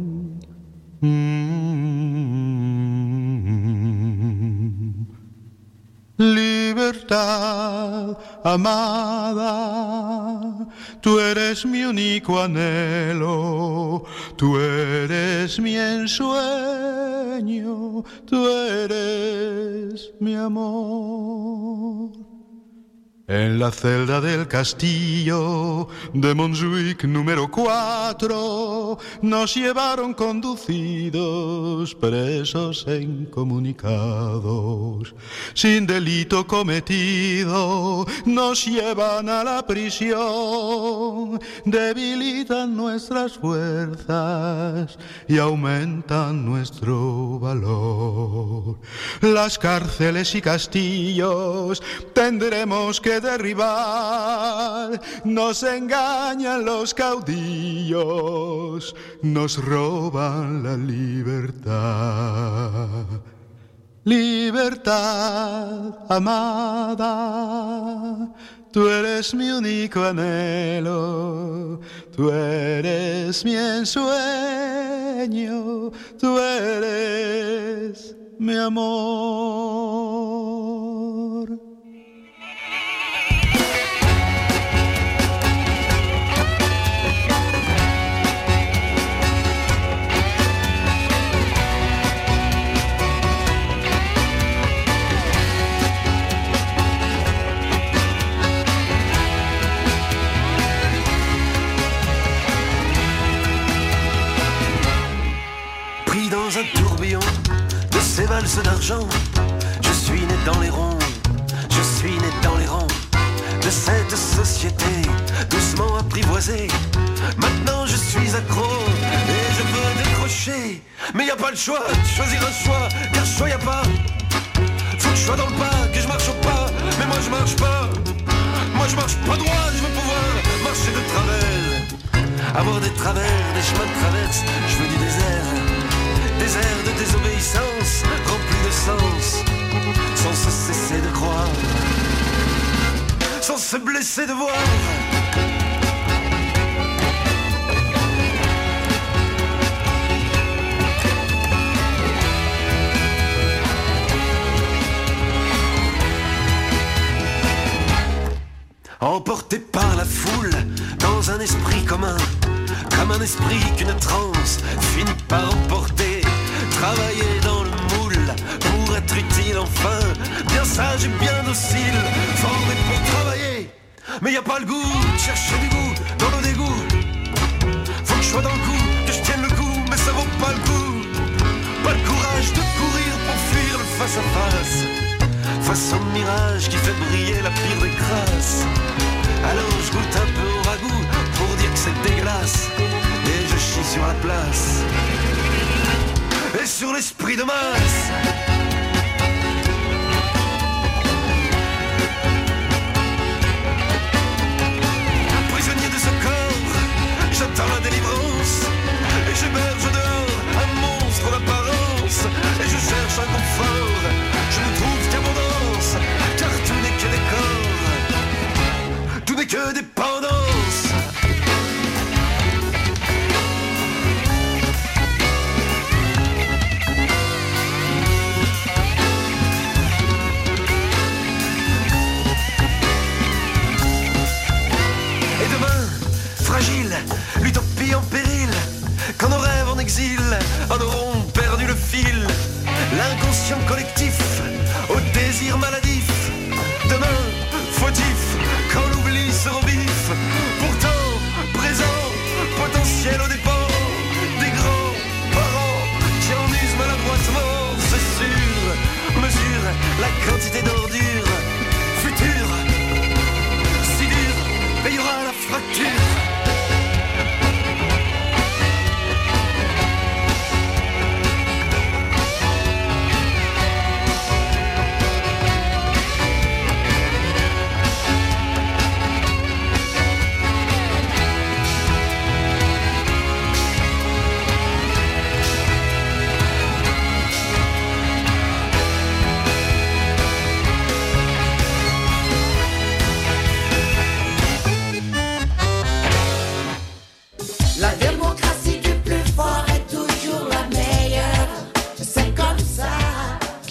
Libertad, amada, tú eres mi único anhelo, tú eres mi ensueño, tú eres mi amor. En la celda del castillo de Montjuic número cuatro nos llevaron conducidos, presos e incomunicados. Sin delito cometido nos llevan a la prisión, debilitan nuestras fuerzas y aumentan nuestro valor. Las cárceles y castillos tendremos que derribar, nos engañan los caudillos, nos roban la libertad. Libertad, amada, tú eres mi único anhelo, tú eres mi ensueño, tú eres mi amor. Dans un tourbillon de ces valses d'argent, je suis né dans les ronds, je suis né dans les rangs de cette société doucement apprivoisée. Maintenant je suis accro et je veux décrocher, mais y a pas le choix de choisir un choix, car choix y a pas. Faut que je sois dans le pas, que je marche au pas, mais moi je marche pas. Moi je marche pas droit, je veux pouvoir marcher de travers, avoir des travers, des chemins de traverse. Je veux du désert, désert de désobéissance, rempli de sens, sans se cesser de croire, sans se blesser de voir. Emporté par la foule, dans un esprit commun, comme un esprit qu'une transe finit par emporter. Travailler dans le moule pour être utile enfin, bien sage et bien docile, formé pour travailler. Mais y a pas le goût de chercher du goût dans nos dégoûts. Faut que je sois dans le coup, que je tienne le coup, mais ça vaut pas le coup. Pas le courage de courir pour fuir le face à face, face au mirage qui fait briller la pire des crasses. Alors je goûte un peu au ragoût pour dire que c'est dégueulasse, et je chie sur la place et sur l'esprit de masse. Prisonnier de ce corps, j'attends la délivrance, et j'héberge dehors un monstre d'apparence, et je cherche un confort, je ne trouve qu'abondance, car tout n'est que décor, tout n'est que dépendance.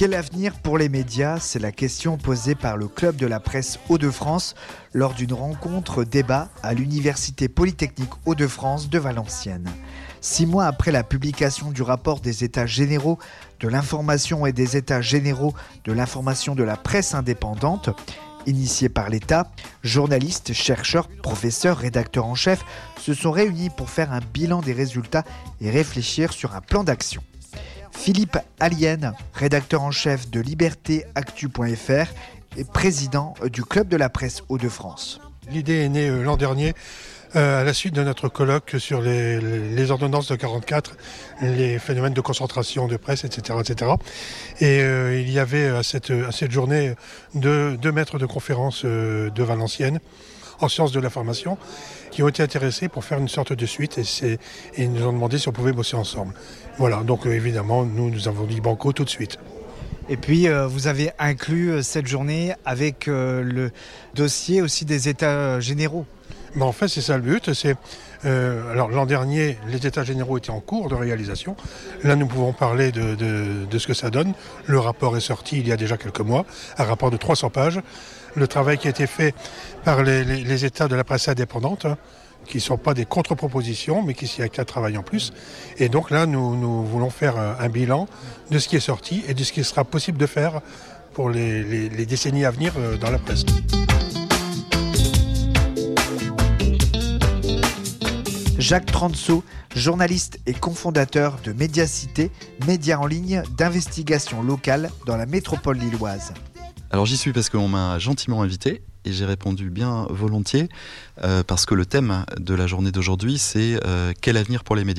Quel avenir pour les médias ? C'est la question posée par le Club de la Presse Hauts-de-France lors d'une rencontre débat à l'Université Polytechnique Hauts-de-France de Valenciennes. Six mois après la publication du rapport des États généraux de l'information et des États généraux de l'information de la presse indépendante, initié par l'État, journalistes, chercheurs, professeurs, rédacteurs en chef se sont réunis pour faire un bilan des résultats et réfléchir sur un plan d'action. Philippe Allienne, rédacteur en chef de liberté actu point f r et président du Club de la Presse Hauts-de-France. L'idée est née l'an dernier euh, à la suite de notre colloque sur les, les ordonnances de quarante-quatre, les phénomènes de concentration de presse, et cetera et cetera. Et euh, il y avait à cette, à cette journée deux, deux maîtres de conférence euh, de Valenciennes en sciences de l'information qui ont été intéressés pour faire une sorte de suite et, c'est, et ils nous ont demandé si on pouvait bosser ensemble. Voilà, donc euh, évidemment, nous, nous avons dit banco tout de suite. Et puis, euh, vous avez inclus euh, cette journée avec euh, le dossier aussi des États généraux. Ben, en fait, c'est ça le but. C'est, euh, alors, l'an dernier, les États généraux étaient en cours de réalisation. Là, nous pouvons parler de, de, de ce que ça donne. Le rapport est sorti il y a déjà quelques mois, un rapport de trois cents pages. Le travail qui a été fait par les, les, les États de la presse indépendante, hein, qui ne sont pas des contre-propositions, mais qui s'y a travaillé en plus. Et donc là, nous, nous voulons faire un, un bilan de ce qui est sorti et de ce qui sera possible de faire pour les, les, les décennies à venir euh, dans la presse. Jacques Tranceau, journaliste et cofondateur de Médiacité, média en ligne d'investigation locale dans la métropole lilloise. Alors j'y suis parce qu'on m'a gentiment invité et j'ai répondu bien volontiers euh, parce que le thème de la journée d'aujourd'hui c'est euh, quel avenir pour les médias ?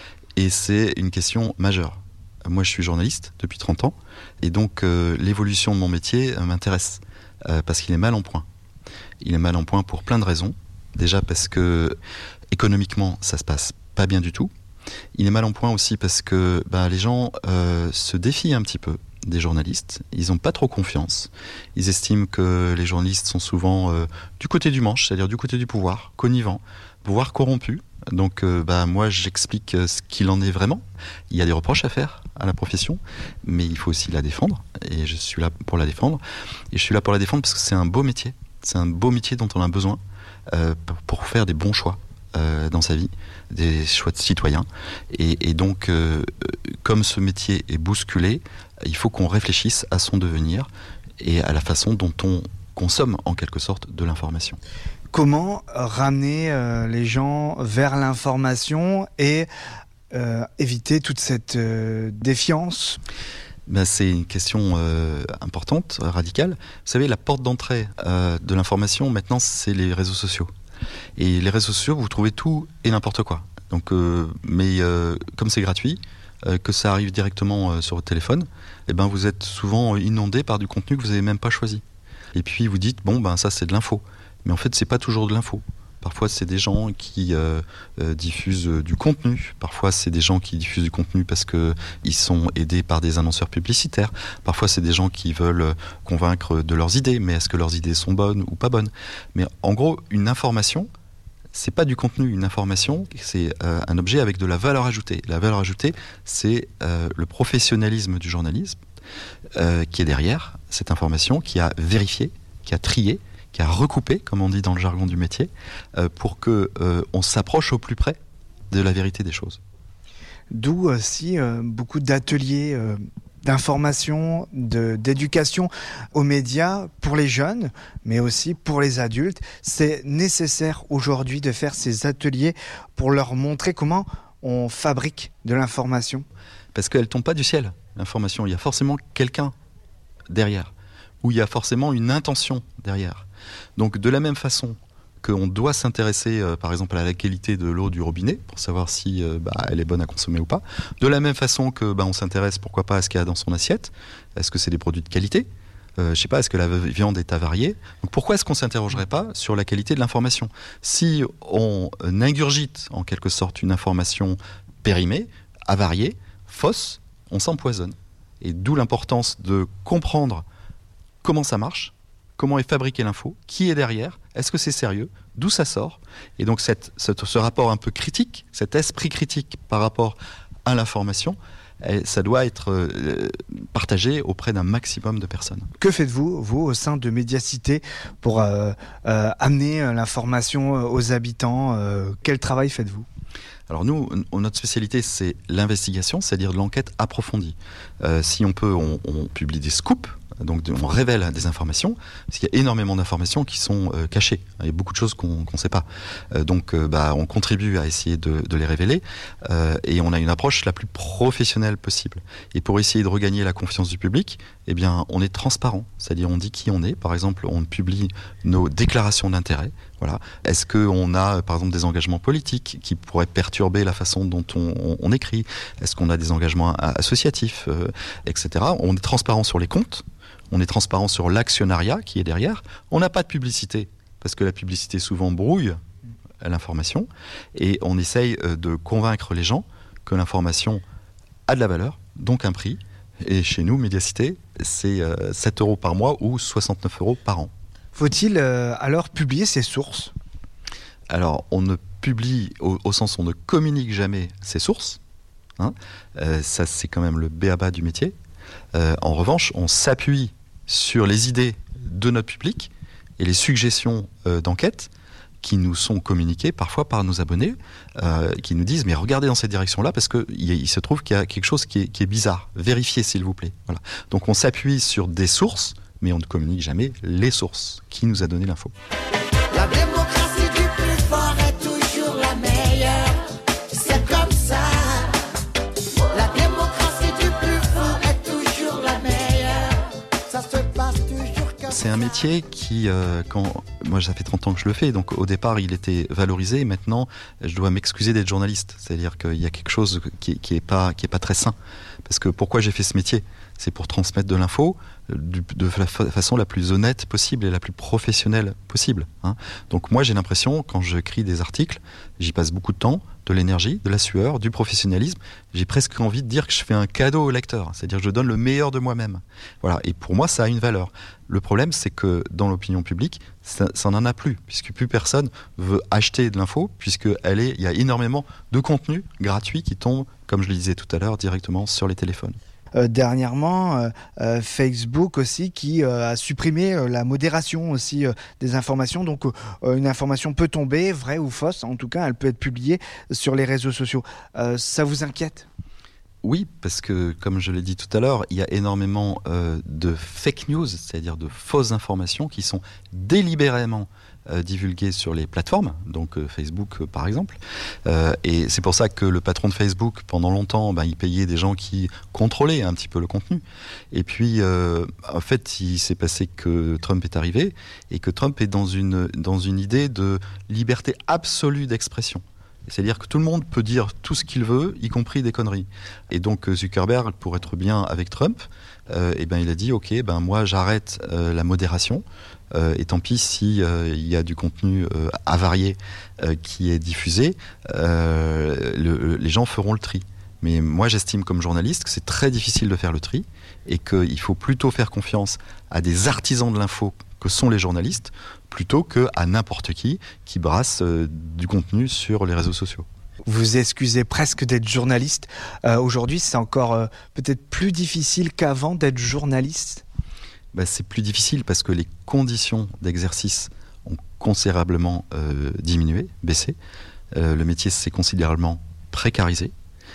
Et c'est une question majeure. Moi je suis journaliste depuis trente ans et donc euh, l'évolution de mon métier euh, m'intéresse euh, parce qu'il est mal en point. Il est mal en point pour plein de raisons. Déjà parce que économiquement ça se passe pas bien du tout. Il est mal en point aussi parce que bah, les gens euh, se défient un petit peu des journalistes, ils n'ont pas trop confiance, ils estiment que les journalistes sont souvent euh, du côté du manche, c'est-à-dire du côté du pouvoir, connivents, pouvoir corrompu. Donc euh, bah, moi j'explique ce qu'il en est vraiment. Il y a des reproches à faire à la profession, mais il faut aussi la défendre, et je suis là pour la défendre. Et je suis là pour la défendre parce que c'est un beau métier, c'est un beau métier dont on a besoin euh, pour faire des bons choix euh, dans sa vie, des choix de citoyens. Et, et donc, euh, comme ce métier est bousculé, il faut qu'on réfléchisse à son devenir et à la façon dont on consomme en quelque sorte de l'information. Comment ramener euh, les gens vers l'information et euh, éviter toute cette euh, défiance ? Ben, c'est une question euh, importante, radicale. Vous savez, la porte d'entrée euh, de l'information, maintenant, c'est les réseaux sociaux. Et les réseaux sociaux, vous trouvez tout et n'importe quoi. Donc, euh, mais euh, comme c'est gratuit, euh, que ça arrive directement euh, sur votre téléphone, eh ben, vous êtes souvent inondé par du contenu que vous n'avez même pas choisi. Et puis vous dites, bon, ben, ça c'est de l'info. Mais en fait, c'est pas toujours de l'info. Parfois, c'est des gens qui euh, euh, diffusent du contenu. Parfois, c'est des gens qui diffusent du contenu parce qu'ils sont aidés par des annonceurs publicitaires. Parfois, c'est des gens qui veulent convaincre de leurs idées. Mais est-ce que leurs idées sont bonnes ou pas bonnes ? Mais en gros, une information, c'est pas du contenu. Une information, c'est euh, un objet avec de la valeur ajoutée. La valeur ajoutée, c'est euh, le professionnalisme du journalisme euh, qui est derrière cette information, qui a vérifié, qui a trié, qui a recoupé, comme on dit dans le jargon du métier, euh, pour qu'on euh, s'approche au plus près de la vérité des choses. D'où aussi euh, beaucoup d'ateliers euh, d'information, de, d'éducation aux médias pour les jeunes, mais aussi pour les adultes. C'est nécessaire aujourd'hui de faire ces ateliers pour leur montrer comment on fabrique de l'information. Parce qu'elle ne tombe pas du ciel, l'information. Il y a forcément quelqu'un derrière, ou il y a forcément une intention derrière. Donc de la même façon qu'on doit s'intéresser euh, par exemple à la qualité de l'eau du robinet pour savoir si euh, bah, elle est bonne à consommer ou pas, de la même façon que bah, on s'intéresse pourquoi pas à ce qu'il y a dans son assiette, est-ce que c'est des produits de qualité, euh, je sais pas, est-ce que la viande est avariée, donc pourquoi est-ce qu'on s'interrogerait pas sur la qualité de l'information ? Si on ingurgite en quelque sorte une information périmée, avariée, fausse, on s'empoisonne. Et d'où l'importance de comprendre comment ça marche, comment est fabriquée l'info, qui est derrière, est-ce que c'est sérieux, d'où ça sort. Et donc cette, cette, ce rapport un peu critique, cet esprit critique par rapport à l'information, elle, ça doit être euh, partagé auprès d'un maximum de personnes. Que faites-vous, vous, au sein de Médiacité, pour euh, euh, amener l'information aux habitants euh, Quel travail faites-vous ? Alors nous, notre spécialité, c'est l'investigation, c'est-à-dire de l'enquête approfondie. Euh, si on peut, on, on publie des scoops, donc on révèle des informations, parce qu'il y a énormément d'informations qui sont euh, cachées. Il y a beaucoup de choses qu'on qu'on sait pas. Euh, donc euh, bah, on contribue à essayer de, de les révéler, euh, et on a une approche la plus professionnelle possible. Et pour essayer de regagner la confiance du public, eh bien, on est transparent, c'est-à-dire on dit qui on est. Par exemple, on publie nos déclarations d'intérêt. Voilà. Est-ce qu'on a, par exemple, des engagements politiques qui pourraient perturber la façon dont on, on, on écrit ? Est-ce qu'on a des engagements associatifs, euh, et cetera. On est transparent sur les comptes. On est transparent sur l'actionnariat qui est derrière. On n'a pas de publicité, parce que la publicité souvent brouille l'information. Et on essaye de convaincre les gens que l'information a de la valeur, donc un prix. Et chez nous, Médiacité, c'est sept euros par mois ou soixante-neuf euros par an. Faut-il euh, alors publier ses sources ? Alors, on ne publie, au, au sens où on ne communique jamais ses sources. Hein. Euh, ça, c'est quand même le b a-ba du métier. Euh, en revanche, on s'appuie sur les idées de notre public et les suggestions euh, d'enquête qui nous sont communiquées parfois par nos abonnés, euh, qui nous disent « mais regardez dans cette direction-là parce qu'il il se trouve qu'il y a quelque chose qui est, qui est bizarre. Vérifiez s'il vous plaît. » Voilà. Donc on s'appuie sur des sources, mais on ne communique jamais les sources qui nous a donné l'info. La démocratie du plus fort est toujours la meilleure. C'est comme ça. La démocratie du plus fort est toujours la meilleure. Ça se passe toujours comme ça. C'est un métier qui, euh, quand moi ça fait trente ans que je le fais, donc au départ il était valorisé, maintenant je dois m'excuser d'être journaliste. C'est-à-dire qu'il y a quelque chose qui, qui est pas, qui est pas très sain. Parce que pourquoi j'ai fait ce métier ? C'est pour transmettre de l'info de la façon la plus honnête possible et la plus professionnelle possible. Hein. Donc moi j'ai l'impression, quand j'écris des articles, j'y passe beaucoup de temps, de l'énergie, de la sueur, du professionnalisme. J'ai presque envie de dire que je fais un cadeau au lecteur, c'est-à-dire que je donne le meilleur de moi-même. Voilà. Et pour moi ça a une valeur. Le problème c'est que dans l'opinion publique, ça, ça n'en a plus, puisque plus personne veut acheter de l'info, puisqu'il y a énormément de contenu gratuit qui tombe, comme je le disais tout à l'heure, directement sur les téléphones. Euh, dernièrement, euh, euh, Facebook aussi qui euh, a supprimé euh, la modération aussi euh, des informations. Donc euh, une information peut tomber, vraie ou fausse. En tout cas, elle peut être publiée sur les réseaux sociaux. Euh, ça vous inquiète ? Oui, parce que, comme je l'ai dit tout à l'heure, il y a énormément euh, de fake news, c'est-à-dire de fausses informations qui sont délibérément euh, divulguées sur les plateformes, donc euh, Facebook euh, par exemple. Euh, et c'est pour ça que le patron de Facebook, pendant longtemps, ben, il payait des gens qui contrôlaient un petit peu le contenu. Et puis, euh, en fait, il s'est passé que Trump est arrivé et que Trump est dans une, dans une idée de liberté absolue d'expression. C'est-à-dire que tout le monde peut dire tout ce qu'il veut, y compris des conneries. Et donc Zuckerberg, pour être bien avec Trump, euh, eh ben, il a dit « Ok, ben, moi j'arrête euh, la modération, euh, et tant pis s'il euh, y a du contenu euh, avarié euh, qui est diffusé, euh, le, les gens feront le tri. » Mais moi j'estime comme journaliste que c'est très difficile de faire le tri, et qu'il faut plutôt faire confiance à des artisans de l'info que sont les journalistes, plutôt qu'à n'importe qui qui brasse euh, du contenu sur les réseaux sociaux. Vous excusez presque d'être journaliste. Euh, aujourd'hui, c'est encore euh, peut-être plus difficile qu'avant d'être journaliste. Bah, c'est plus difficile parce que les conditions d'exercice ont considérablement euh, diminué, baissé. Euh, le métier s'est considérablement précarisé.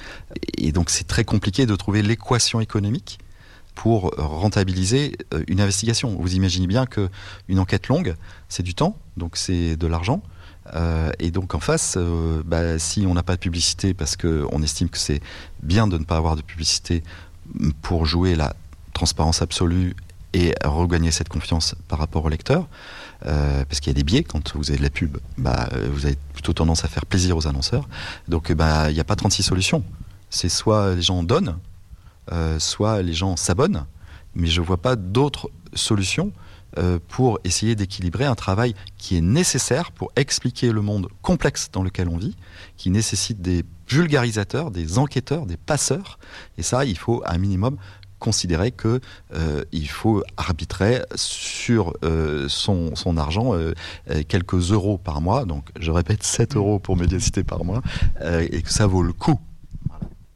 Et donc c'est très compliqué de trouver l'équation économique pour rentabiliser une investigation. Vous imaginez bien qu'une enquête longue, c'est du temps, donc c'est de l'argent. Euh, et donc en face, euh, bah, si on n'a pas de publicité, parce qu'on estime que c'est bien de ne pas avoir de publicité pour jouer la transparence absolue et regagner cette confiance par rapport au lecteur, euh, parce qu'il y a des biais, quand vous avez de la pub, bah, vous avez plutôt tendance à faire plaisir aux annonceurs. Donc bah, il n'y a pas trente-six solutions. C'est soit les gens donnent, Euh, soit les gens s'abonnent, mais je ne vois pas d'autres solutions euh, pour essayer d'équilibrer un travail qui est nécessaire pour expliquer le monde complexe dans lequel on vit, qui nécessite des vulgarisateurs, des enquêteurs, des passeurs, et ça, il faut un minimum considérer qu'il euh, faut arbitrer sur euh, son, son argent euh, quelques euros par mois, donc je répète sept euros pour Médiacité par mois, euh, et que ça vaut le coup.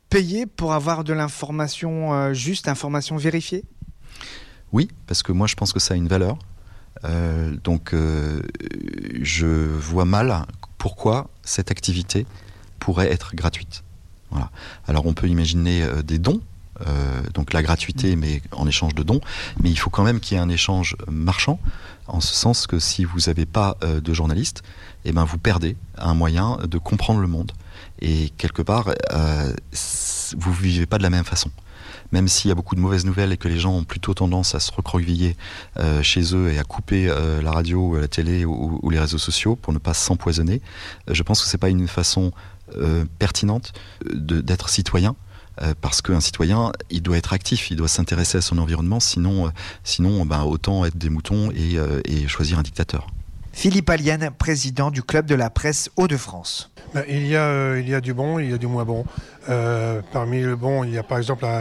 payer pour avoir de l'information euh, juste, information vérifiée ? Oui, parce que moi je pense que ça a une valeur. Euh, donc euh, je vois mal pourquoi cette activité pourrait être gratuite. Voilà. Alors on peut imaginer euh, des dons, euh, donc la gratuité mais en échange de dons, mais il faut quand même qu'il y ait un échange marchand, en ce sens que si vous n'avez pas euh, de journaliste, eh ben vous perdez un moyen de comprendre le monde. Et quelque part, euh, vous ne vivez pas de la même façon. Même s'il y a beaucoup de mauvaises nouvelles et que les gens ont plutôt tendance à se recroqueviller euh, chez eux et à couper euh, la radio, la télé ou, ou les réseaux sociaux pour ne pas s'empoisonner, euh, je pense que c'est pas une façon euh, pertinente de, d'être citoyen. Euh, parce qu'un citoyen, il doit être actif, il doit s'intéresser à son environnement, sinon, euh, sinon ben, autant être des moutons et, euh, et choisir un dictateur. Philippe Allienne, président du Club de la presse Hauts-de-France. Ben, il, y a, euh, il y a du bon, il y a du moins bon. Euh, parmi le bon, il y a par exemple un,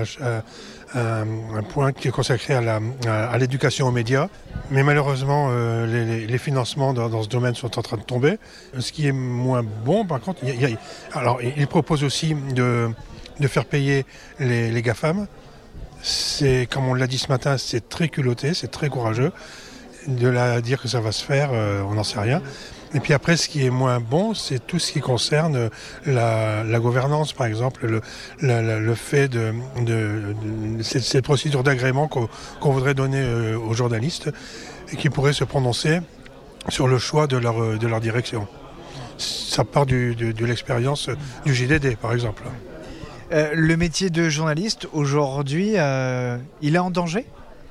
un, un point qui est consacré à, la, à, à l'éducation aux médias. Mais malheureusement, euh, les, les financements dans, dans ce domaine sont en train de tomber. Ce qui est moins bon, par contre, il, y a, alors, il propose aussi de, de faire payer les, les GAFAM. C'est, comme on l'a dit ce matin, c'est très culotté, c'est très courageux. De la dire que ça va se faire, euh, on n'en sait rien. Et puis après, ce qui est moins bon, c'est tout ce qui concerne la, la gouvernance, par exemple, le, la, la, le fait de, de, de cette, cette procédure d'agrément qu'on, qu'on voudrait donner euh, aux journalistes et qui pourraient se prononcer sur le choix de leur, de leur direction. Ça part du, de, de l'expérience du J D D, par exemple. Euh, le métier de journaliste, aujourd'hui, euh, il est en danger ?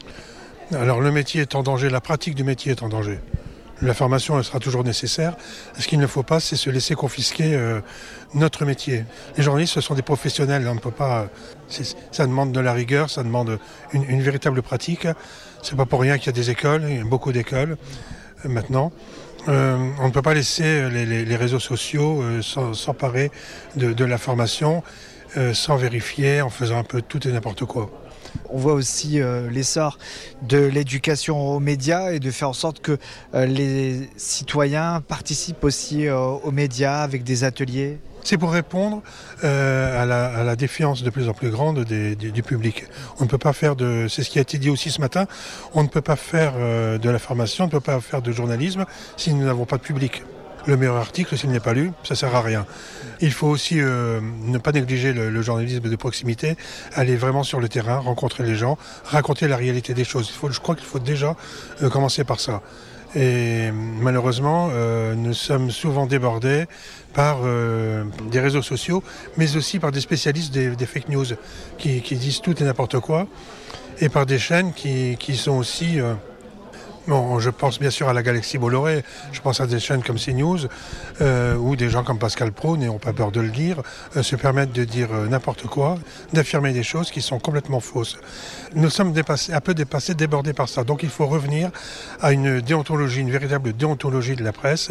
Alors le métier est en danger, la pratique du métier est en danger. La formation, elle sera toujours nécessaire. Ce qu'il ne faut pas, c'est se laisser confisquer euh, notre métier. Les journalistes, ce sont des professionnels. On ne peut pas. Ça demande de la rigueur, ça demande une, une véritable pratique. C'est pas pour rien qu'il y a des écoles, il y a beaucoup d'écoles euh, maintenant. Euh, on ne peut pas laisser les, les, les réseaux sociaux euh, s'emparer de, de la formation euh, sans vérifier, en faisant un peu tout et n'importe quoi. On voit aussi euh, l'essor de l'éducation aux médias et de faire en sorte que euh, les citoyens participent aussi euh, aux médias avec des ateliers. C'est pour répondre euh, à, la, à la défiance de plus en plus grande des, du, du public. On ne peut pas faire de, c'est ce qui a été dit aussi ce matin, on ne peut pas faire euh, de la formation, on ne peut pas faire de journalisme si nous n'avons pas de public. Le meilleur article, s'il n'est pas lu, ça ne sert à rien. Il faut aussi euh, ne pas négliger le, le journalisme de proximité, aller vraiment sur le terrain, rencontrer les gens, raconter la réalité des choses. Il faut, je crois qu'il faut déjà euh, commencer par ça. Et malheureusement, euh, nous sommes souvent débordés par euh, des réseaux sociaux, mais aussi par des spécialistes des, des fake news qui, qui disent tout et n'importe quoi, et par des chaînes qui, qui sont aussi... Euh, Bon, je pense bien sûr à la Galaxie Bolloré, je pense à des chaînes comme CNews, euh, où des gens comme Pascal Praud, n'ayons pas peur de le dire, euh, se permettent de dire euh, n'importe quoi, d'affirmer des choses qui sont complètement fausses. Nous sommes dépassés, un peu dépassés, débordés par ça. Donc il faut revenir à une déontologie, une véritable déontologie de la presse,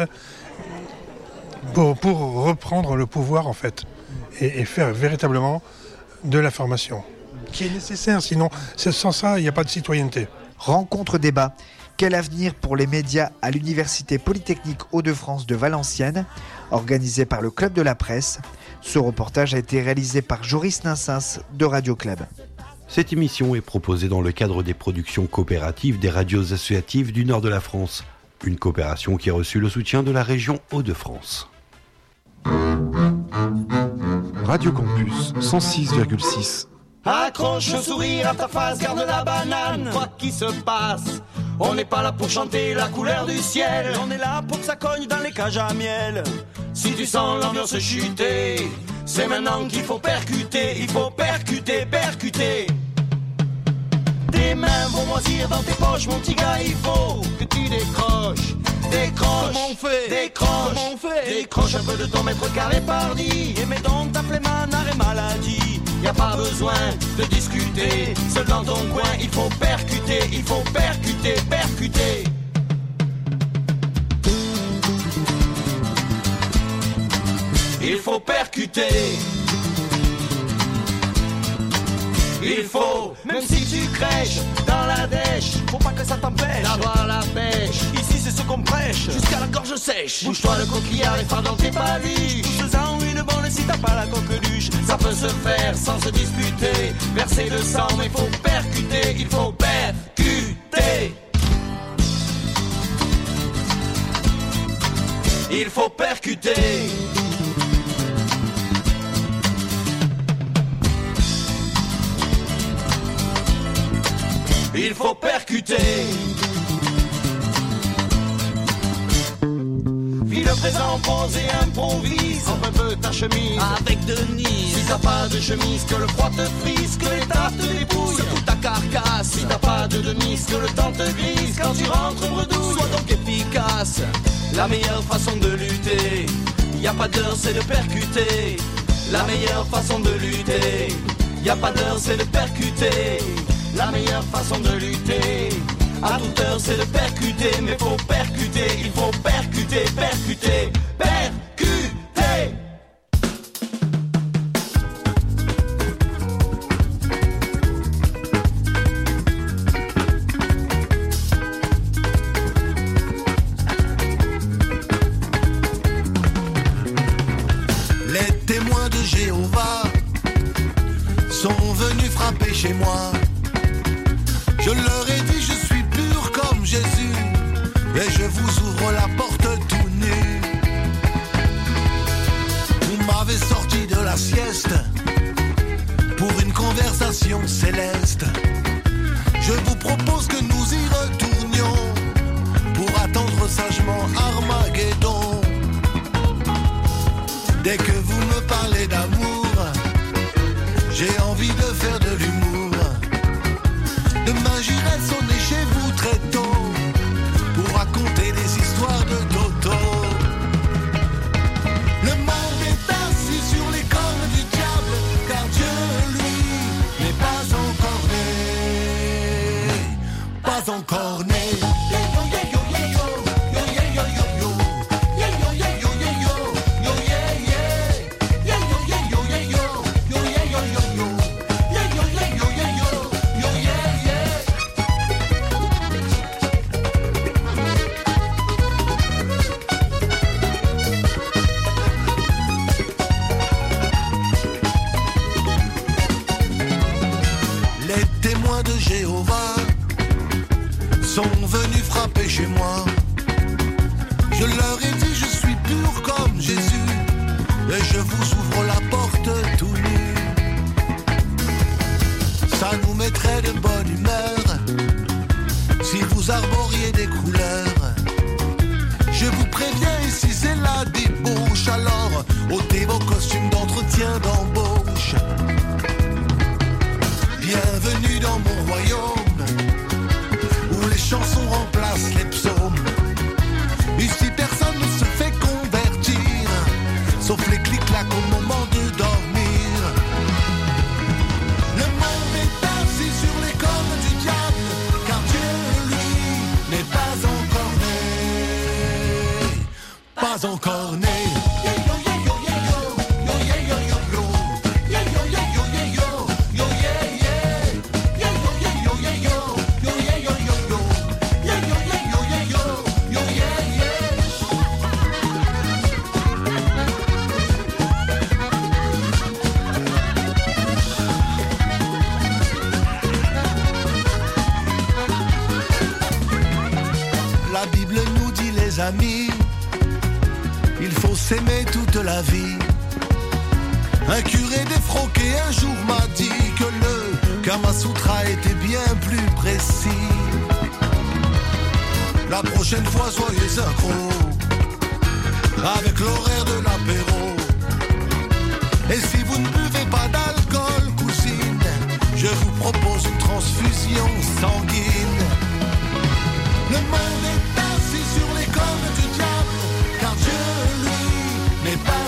pour, pour reprendre le pouvoir en fait, et, et faire véritablement de la formation, qui est nécessaire, sinon sans ça, il n'y a pas de citoyenneté. Rencontre débat. Quel avenir pour les médias à l'Université Polytechnique Hauts-de-France de Valenciennes, organisé par le Club de la Presse. Ce reportage a été réalisé par Joris Ninsens de Radio Club. Cette émission est proposée dans le cadre des productions coopératives des radios associatives du nord de la France. Une coopération qui a reçu le soutien de la région Hauts-de-France. Radio Campus cent six virgule six. Accroche le sourire à ta face, garde la banane, quoi qu'il se passe. On n'est pas là pour chanter la couleur du ciel, on est là pour que ça cogne dans les cages à miel. Si tu sens l'ambiance chuter, c'est maintenant qu'il faut percuter, il faut percuter, percuter. Tes mains vont moisir dans tes poches, mon petit gars, il faut que tu décroches. Décroche, comment on fait? Décroche, comment on fait? Décroche un peu de ton mètre carré pardi, et mets donc ta flémane, arrêt maladie. Y a pas besoin de discuter, seul dans ton coin, il faut percuter, il faut percuter, percuter. Il faut percuter. Il faut, même si tu crèches dans la dèche, faut pas que ça t'empêche d'avoir la pêche. Ici c'est ce qu'on prêche, jusqu'à la gorge sèche. Bouge-toi le coquillard et farde dans tes paluches, faisant une une bonne si t'as pas la coqueluche. Ça peut se faire sans se disputer. Verser le sang, mais faut percuter, il faut percuter. Il faut percuter. Il faut percuter. Vis le présent, pose et improvise. Enfle un peu ta chemise avec Denise. Si t'as pas de chemise, que le froid te frise, que l'état te dépouille, secoue ta carcasse. Si t'as pas de demise, que le temps te grise. Quand tu rentres bredouille, sois donc efficace. La meilleure façon de lutter, y a pas d'heure, c'est de percuter. La meilleure façon de lutter, y a pas d'heure, c'est de percuter. La meilleure façon de lutter, à toute heure, c'est de percuter. Mais faut percuter, il faut percuter, percuter, percuter. Les témoins de Jéhovah sont venus frapper chez moi. Je leur ai dit je suis pur comme Jésus et je vous ouvre la porte tout nu. Vous m'avez sorti de la sieste pour une conversation céleste. Je vous propose que nous y retournions pour attendre sagement Armageddon. Dès que vous me parlez d'amour, j'ai envie de faire de l'humour. Demain j'irai sonner chez vous très tôt pour raconter des histoires de Toto. Le monde est assis sur les cornes du diable, car Dieu, lui, n'est pas encore né. Pas encore né. Jéhovah sont venus frapper chez moi. Je leur ai dit je suis pur comme Jésus et je vous ouvre la porte tout nu. Ça nous mettrait de bonne humeur si vous arboriez des couleurs. Je vous préviens ici c'est la débauche, alors ôtez vos costumes d'entretien d'embauche. Bienvenue dans mon royaume où les chansons remplacent les psaumes. Ici personne ne se fait convertir, sauf les clics-clacs au moment de dormir. Le monde est assis sur les cornes du diable, car Dieu, lui, n'est pas encore né. Pas encore né. La Bible nous dit les amis, il faut s'aimer toute la vie. Un curé défroqué un jour m'a dit que le Kama Sutra était bien plus précis. La prochaine fois soyez synchro avec l'horaire de l'apéro. Et si vous ne buvez pas d'alcool, cousine, je vous propose une transfusion sanguine. Le monde est assis sur les cornes du diable, car Dieu, lui, n'est pas